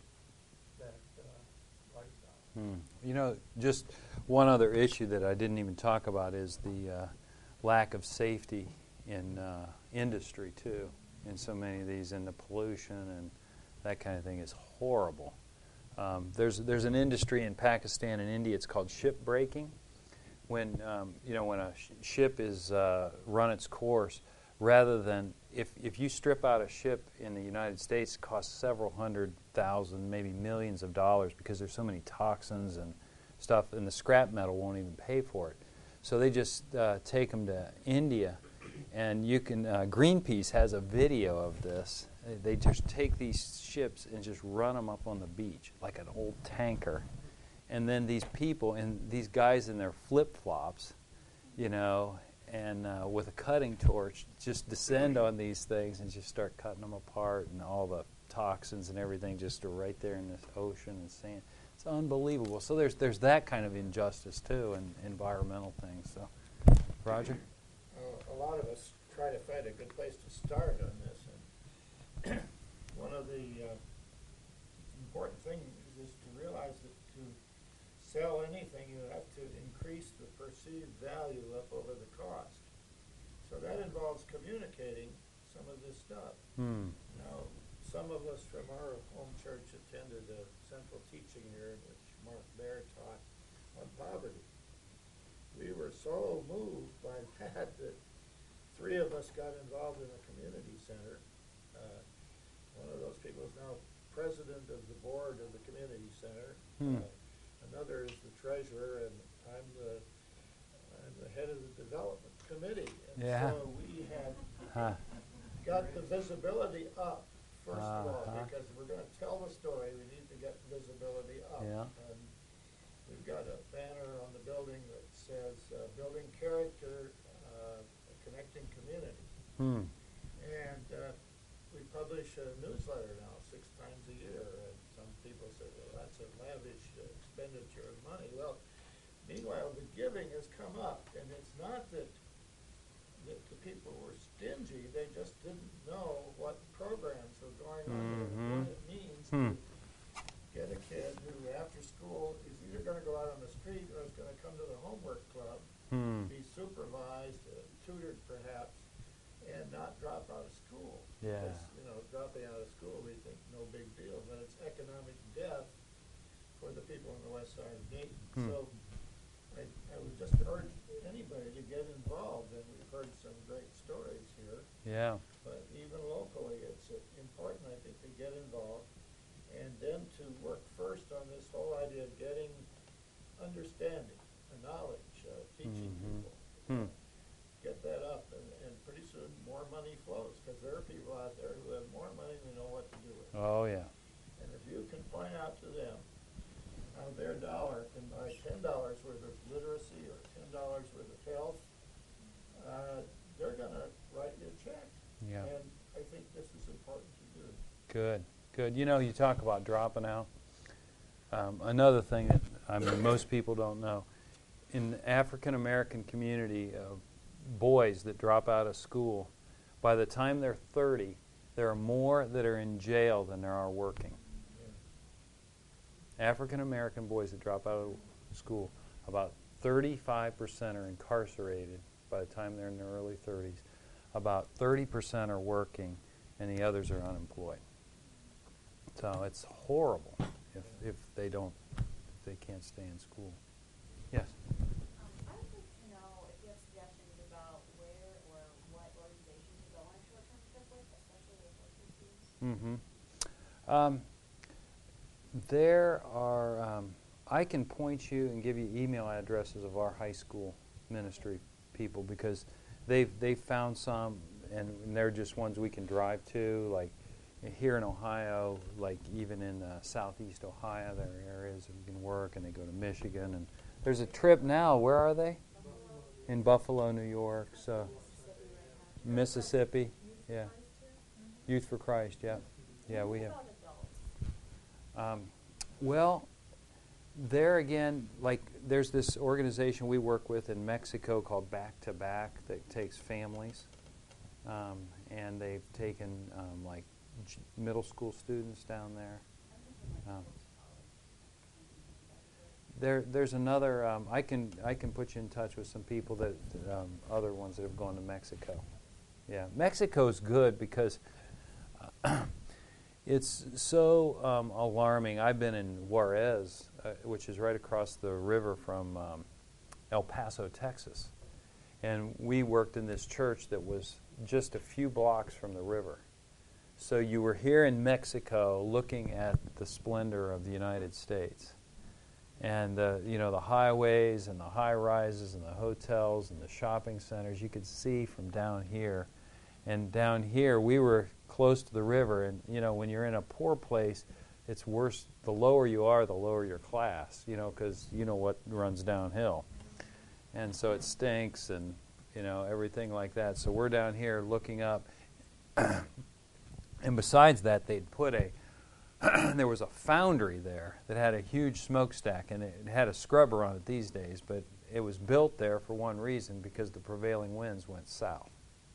that uh, lifestyle. Hmm. You know, just one other issue that I didn't even talk about is the uh, lack of safety in uh, industry too. In so many of these, and the pollution and that kind of thing is horrible. Um, there's there's an industry in Pakistan and India. It's called ship breaking. When um, you know when a sh- ship is uh, run its course, rather than if if you strip out a ship in the United States, it costs several hundred thousand, maybe millions of dollars because there's so many toxins and stuff, and the scrap metal won't even pay for it. So they just uh, take them to India, and you can. Uh, Greenpeace has a video of this. They, they just take these ships and just run them up on the beach like an old tanker, and then these people and these guys in their flip-flops, you know, and uh, with a cutting torch, just descend on these things and just start cutting them apart, and all the toxins and everything just are right there in this ocean and sand. It's unbelievable. So there's there's that kind of injustice too, and environmental things. So, Roger? Uh, a lot of us try to find a good place to start on this, and one of the uh, important things is to realize that to sell anything, you have to increase the perceived value up over the cost. So that involves communicating some of this stuff. Hmm. Now, some of us from our home church attended a central teaching here in which Mark Baer taught on poverty. We were so moved by that that three of us got involved in a community center. Uh, one of those people is now president of the board of the community center. Hmm. Uh, another is the treasurer, and I'm the I'm the head of the development committee. And Yeah. so we had Huh. got the visibility up, first of all, Uh-huh. because we're going to tell the story, we need to get visibility up. Yeah. And we've got a banner on the building that says, uh, building character, uh, connecting community. Hmm. And uh, we publish a newsletter now six times a year, and some people say, well, that's a lavish uh, expenditure of money. Well, meanwhile, the giving has come up, and it's not that that the people were stingy, they just didn't know what programs were going on here, Mhm. what it means Hmm. to get a kid who after school is either going to go out on the street or is going to come to the homework club, Hmm. be supervised, uh, tutored perhaps, and not drop out of school. Yeah. Because, you know, dropping out of school we think no big deal, but it's economic death for the people on the west side of Dayton. Hmm. So I, I would just urge anybody to get involved, and we've heard some great stories here, Yeah. but even locally, it's uh, important, I think, to get involved, and then to work first on this whole idea of getting understanding, uh, knowledge, uh, teaching Mhm. people. Hmm. Get that up, and, and pretty soon more money flows, because there are people out there who have more money than know what to do with it. Oh yeah. And if you can point out to them how their dollar can buy ten dollars worth of literacy or ten dollars worth of health, uh, they're going to write you a check. Yeah. And I think this is important to do. Good. Good. You know, you talk about dropping out. Um, another thing that I mean, most people don't know. In the African American community of boys that drop out of school, by the time they're thirty, there are more that are in jail than there are working. African American boys that drop out of school, about thirty-five percent are incarcerated by the time they're in their early thirties. About thirty percent are working, and the others are unemployed. So it's horrible if, if they don't, if they can't stay in school. Yes? Um, I would like to know if you have suggestions about where or what organizations to go on a short-term trip with, especially with working students. Mm-hmm. Um, there are, um, I can point you and give you email addresses of our high school ministry people because they've, they've found some, and, and they're just ones we can drive to, like here in Ohio, like even in uh, southeast Ohio, there are areas that we can work, and they go to Michigan. And there's a trip now, where are they? In Buffalo, New York, so Mississippi, yeah. Youth for Christ, yeah. Yeah, we have. Um, well, there again, like there's this organization we work with in Mexico called Back to Back that takes families, um, and they've taken um, like j- middle school students down there. Um, there, there's another. Um, I can I can put you in touch with some people that um, other ones that have gone to Mexico. Yeah, Mexico's good because. Uh, It's so um, alarming. I've been in Juarez, uh, which is right across the river from um, El Paso, Texas. And we worked in this church that was just a few blocks from the river. So you were here in Mexico looking at the splendor of the United States. And, uh, you know, the highways and the high-rises and the hotels and the shopping centers, you could see from down here. And down here, we were close to the river, and you know, when you're in a poor place, it's worse. The lower you are, the lower your class, you know, because you know what runs downhill, and so it stinks, and you know everything like that. So we're down here looking up, and besides that, they'd put a. there was a foundry there that had a huge smokestack, and it had a scrubber on it these days, but it was built there for one reason, because the prevailing winds went south,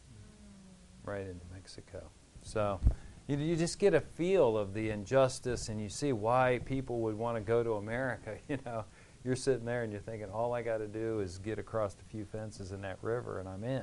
right into Mexico. So you, you just get a feel of the injustice, and you see why people would want to go to America. You know, you're sitting there and you're thinking, all I got to do is get across a few fences in that river, and I'm in.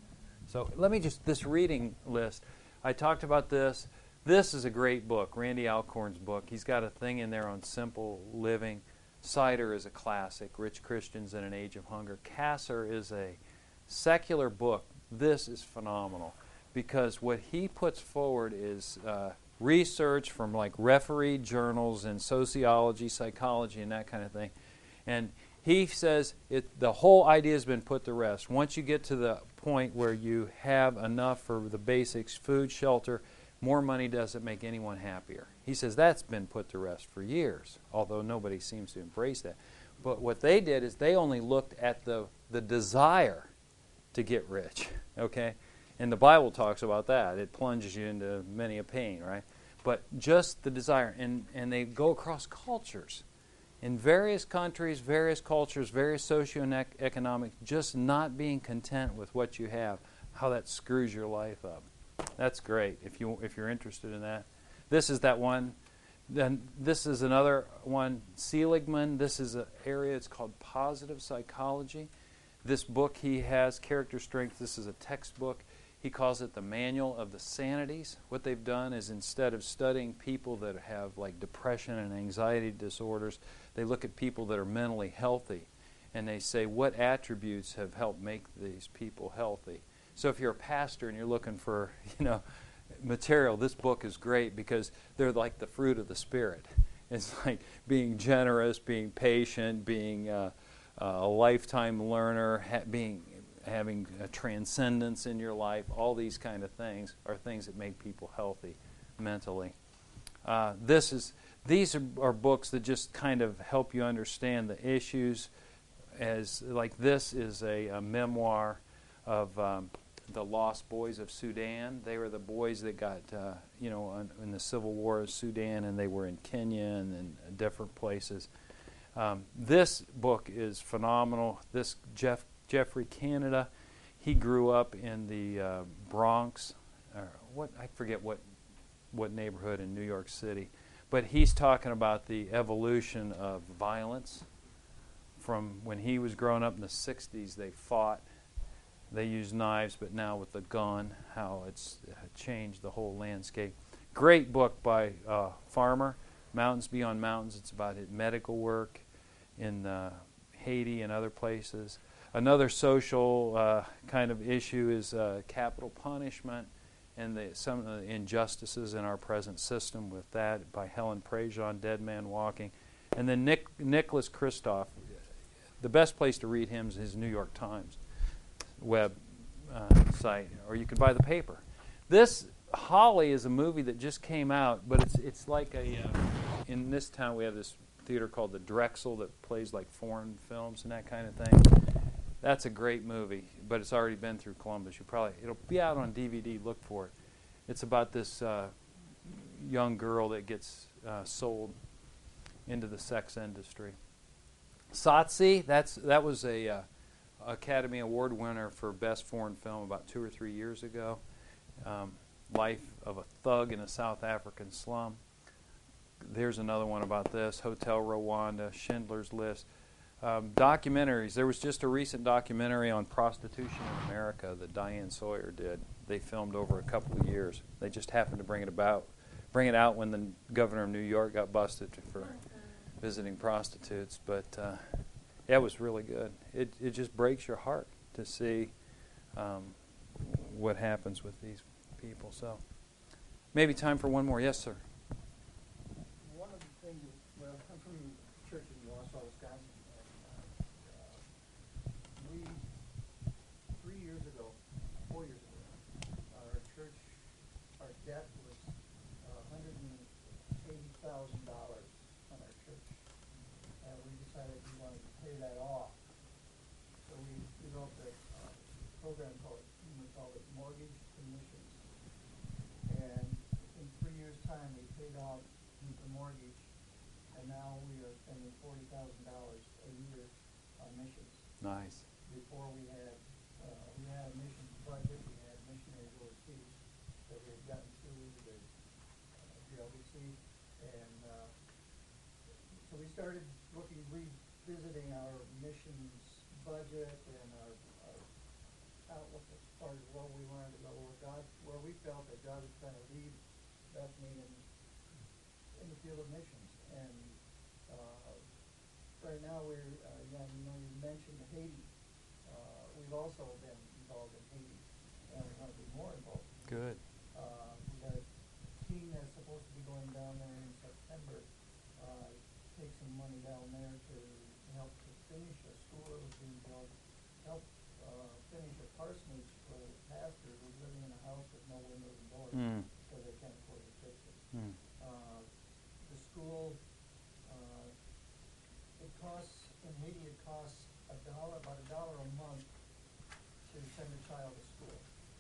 So let me just, this reading list, I talked about this. This is a great book, Randy Alcorn's book. He's got a thing in there on simple living. Cider is a classic, Rich Christians in an Age of Hunger. Kasser is a secular book. This is phenomenal, because what he puts forward is uh, research from like refereed journals in sociology, psychology, and that kind of thing. And he says it, the whole idea has been put to rest. Once you get to the point where you have enough for the basics, food, shelter, more money doesn't make anyone happier. He says that's been put to rest for years, although nobody seems to embrace that. But what they did is they only looked at the, the desire to get rich, okay? And the Bible talks about that. It plunges you into many a pain, right? But just the desire. And, and they go across cultures. In various countries, various cultures, various socioeconomic, just not being content with what you have, how that screws your life up. That's great if, you, if you're interested in that. This is that one. Then this is another one, Seligman. This is an area, it's called positive psychology. This book he has, Character Strength, this is a textbook. He calls it the Manual of the Sanities. What they've done is, instead of studying people that have like depression and anxiety disorders, they look at people that are mentally healthy, and they say what attributes have helped make these people healthy. So if you're a pastor and you're looking for, you know, material, this book is great, because they're like the fruit of the Spirit. It's like being generous, being patient, being uh, a lifetime learner, ha- being having a transcendence in your life. All these kind of things are things that make people healthy mentally. Uh, this is these are, are books that just kind of help you understand the issues. As like this is a, a memoir of um, the Lost Boys of Sudan. They were the boys that got uh, you know in, in the Civil War of Sudan, and they were in Kenya and in different places. Um, this book is phenomenal. This Jeff Jeffrey Canada, he grew up in the uh, Bronx, or what I forget what what neighborhood in New York City, but he's talking about the evolution of violence from when he was growing up in the sixties. They fought, they used knives, but now with the gun, how it's changed the whole landscape. Great book by uh, Farmer, Mountains Beyond Mountains. It's about his medical work in uh, Haiti and other places. Another social uh, kind of issue is uh, capital punishment and the, some of the injustices in our present system with that, by Helen Prejean, Dead Man Walking. And then Nick, Nicholas Kristof. The best place to read him is his New York Times web uh, site, or you can buy the paper. This Holly is a movie that just came out, but it's it's like a uh, in this town we have this theater called the Drexel that plays like foreign films and that kind of thing. That's a great movie, but it's already been through Columbus. You probably it'll be out on D V D. Look for it. It's about this uh, young girl that gets uh, sold into the sex industry. Satsi, that's that was a uh, Academy Award winner for Best Foreign Film about two or three years ago. Um, Life of a Thug in a South African Slum. There's another one about this. Hotel Rwanda, Schindler's List. Um, documentaries. There was just a recent documentary on prostitution in America that Diane Sawyer did. They filmed over a couple of years. They just happened to bring it about, bring it out when the governor of New York got busted for visiting prostitutes. But uh, yeah, it was really good. It it just breaks your heart to see um, what happens with these people. So maybe time for one more. Yes, sir. One of the things, well, I'm from a church in Wausau, Wisconsin, and uh, uh, we, three years ago, four years ago, our church, our debt was uh, one hundred eighty thousand dollars on our church, and we decided we wanted to pay that off. So we developed a uh, program called, we called it Mortgage to Missions. And in three years' time, we paid off the mortgage, and now we are spending forty thousand dollars a year on missions. Nice. Before we had, uh, we had a missions budget, we had missionaries overseas that we had gotten through the uh, G L B C, and uh, so we started looking, revisiting our missions budget and our, our outlook as far as where we wanted to go, where God, where we felt that God was trying to lead Bethany in, in the field of missions. And uh, right now we're, uh, you know, you know, you mentioned Haiti. Uh, we've also been involved in Haiti, and we want to be more involved. Good. Uh, we got a team that's supposed to be going down there in September, uh, take some money down there to help to finish a school that was being built, help uh, finish a parsonage for the pastor who's living in a house with no windows and doors, Mm. so they can't afford to fix it. Mm. Uh, the school, uh, it costs, in Haiti it costs a dollar, about a dollar a month to send a child to school.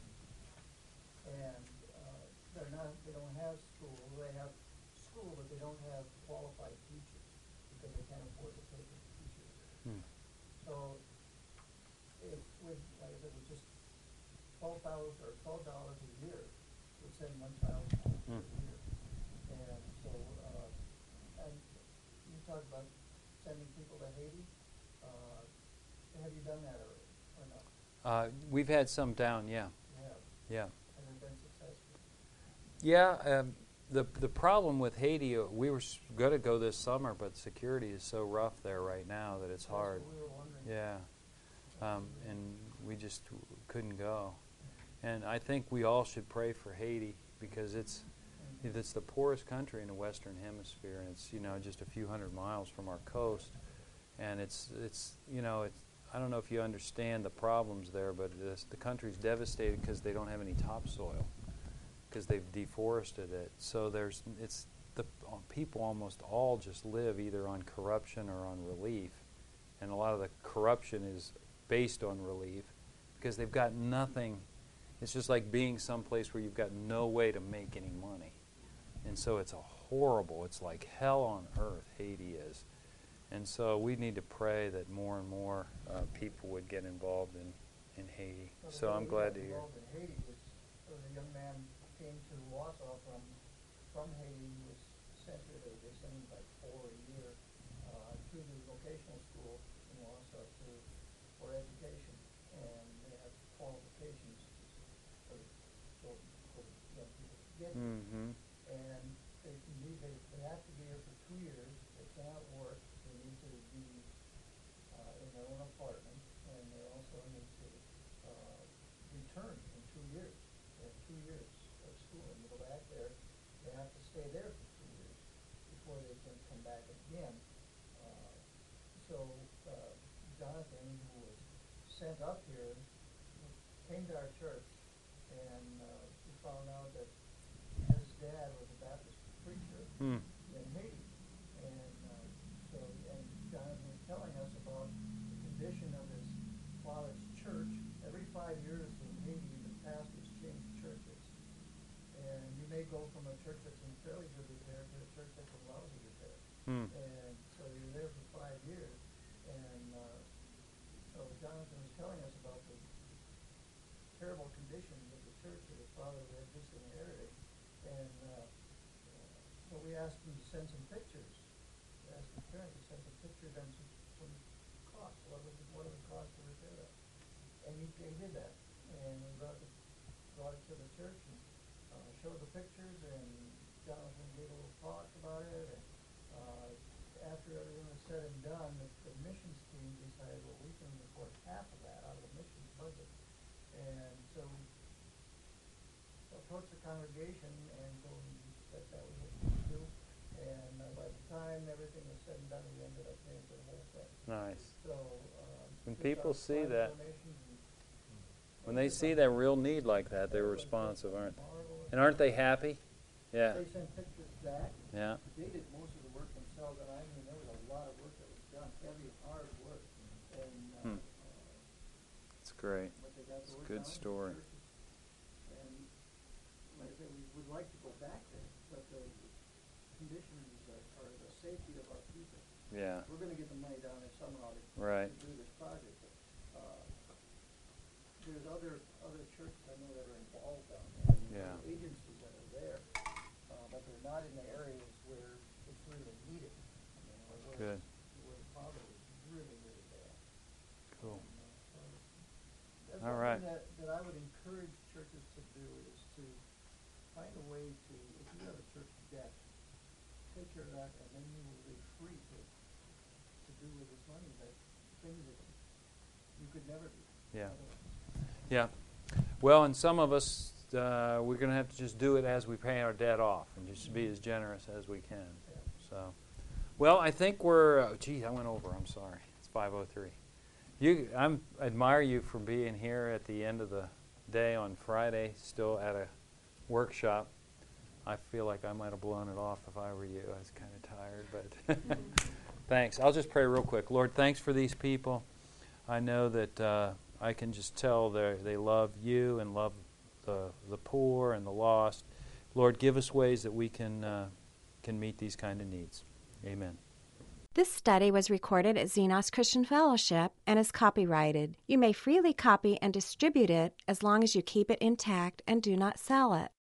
And uh, they're not, they don't have school, they have school, but they don't have qualified teachers because they can't afford to pay for teachers. Mm. So if with, like I said, with just twelve thousand or twelve dollars a year, would send one child to school Mm. a year. And so, uh, and you talked about sending people to Haiti. Uh, have you done that already, or not? Uh, we've had some down, yeah. You have. Yeah. Has it been successful? Yeah, um, the the problem with Haiti, uh, we were going to go this summer, but security is so rough there right now that it's That's hard. what we were wondering. Yeah, um, and we just w- couldn't go. And I think we all should pray for Haiti because it's Mhm. it's the poorest country in the Western Hemisphere, and it's you know just a few hundred miles from our coast, and it's it's you know it's I don't know if you understand the problems there, but it's, the country's devastated because they don't have any topsoil because they've deforested it. So there's it's the uh, people almost all just live either on corruption or on relief, and a lot of the corruption is based on relief because they've got nothing. It's just like being someplace where you've got no way to make any money, and so it's a horrible. It's like hell on earth. Haiti is, And so we need to pray that more and more uh, people would get involved in, in Haiti. Well, So the I'm way glad we to got hear. involved in Haiti was, there was a young man came to Wausau from, from Haiti. He was sent here, to, they sent him like four a year uh, to the vocational school in Wausau to, for education. And they have qualifications for the children, for the young people to get here. Mm-hmm. And they need, they, they have to be here for two years. They cannot work. They need to be uh, in their own apartment, and they also need to uh, return in two years. They have two years of school, and to go back there, they have to stay there for two years before they can come back again. Uh, so uh, Jonathan, who was sent up here, came to our church, and uh, we found out that his dad was a Baptist preacher Mm. in Haiti. And uh, so, and Jonathan was telling us about the condition of his father's church. Every five years in Haiti, the pastors change churches. And you may go from a church that's in fairly good repair to a church that's in lousy repair. Mm. And so you're there for five years. And uh, so Jonathan was telling us about the terrible conditions of the church that his father had just inherited. And uh, so we asked him to send some pictures. We asked the parents to send some pictures and some, some costs. What was it, what are the costs to repair that? And he, they did that. And we brought, the, brought it to the church and uh, showed the pictures, and Jonathan gave a little talk about it. And uh, after everything was said and done, the, the missions team decided, well, we can afford half of that out of the missions budget. And so we approached the congregation and told them that that was what we would do. And uh, by the time everything was said and done, we ended up paying for the whole thing. Nice. So um, When just people our see private that, donations and- when they see that real need like that, they're responsive, aren't they? Marvelous. And aren't they happy? Yeah. They sent pictures back. Yeah. They did most of the work themselves, and I mean, there was a lot of work that was done, heavy, hard work. And uh, Hmm. uh, It's great. but they got the It's a work good done, the story. churches. And like I said, we would like to go back there, but the conditions are, are the safety of our people. Yeah. We're gonna get the money down there somehow to, Right. to do this project, but, uh, there's other, other churches I know that are involved down there. and Yeah. other agencies that are there, uh, but they're not in the areas where it's really needed, you know, where, Good. where the poverty is really, really bad. Cool. And, uh, so that's All one right. thing that, that I would encourage churches to do is to find a way to, if you have a church debt, take care of that, and then you will be free to, to do with this money that things that you could never do. Yeah. otherwise. Yeah. Well, and some of us, uh, we're going to have to just do it as we pay our debt off and just be as generous as we can. Yeah. So, well, I think we're, uh, geez, I went over. I'm sorry. It's five oh three. You, I'm admire you for being here at the end of the day on Friday, still at a workshop. I feel like I might have blown it off if I were you. I was kind of tired, but thanks. I'll just pray real quick. Lord, thanks for these people. I know that uh, I can just tell they they love you and love the the poor and the lost. Lord, give us ways that we can uh, can meet these kind of needs. Amen. This study was recorded at Xenos Christian Fellowship and is copyrighted. You may freely copy and distribute it as long as you keep it intact and do not sell it.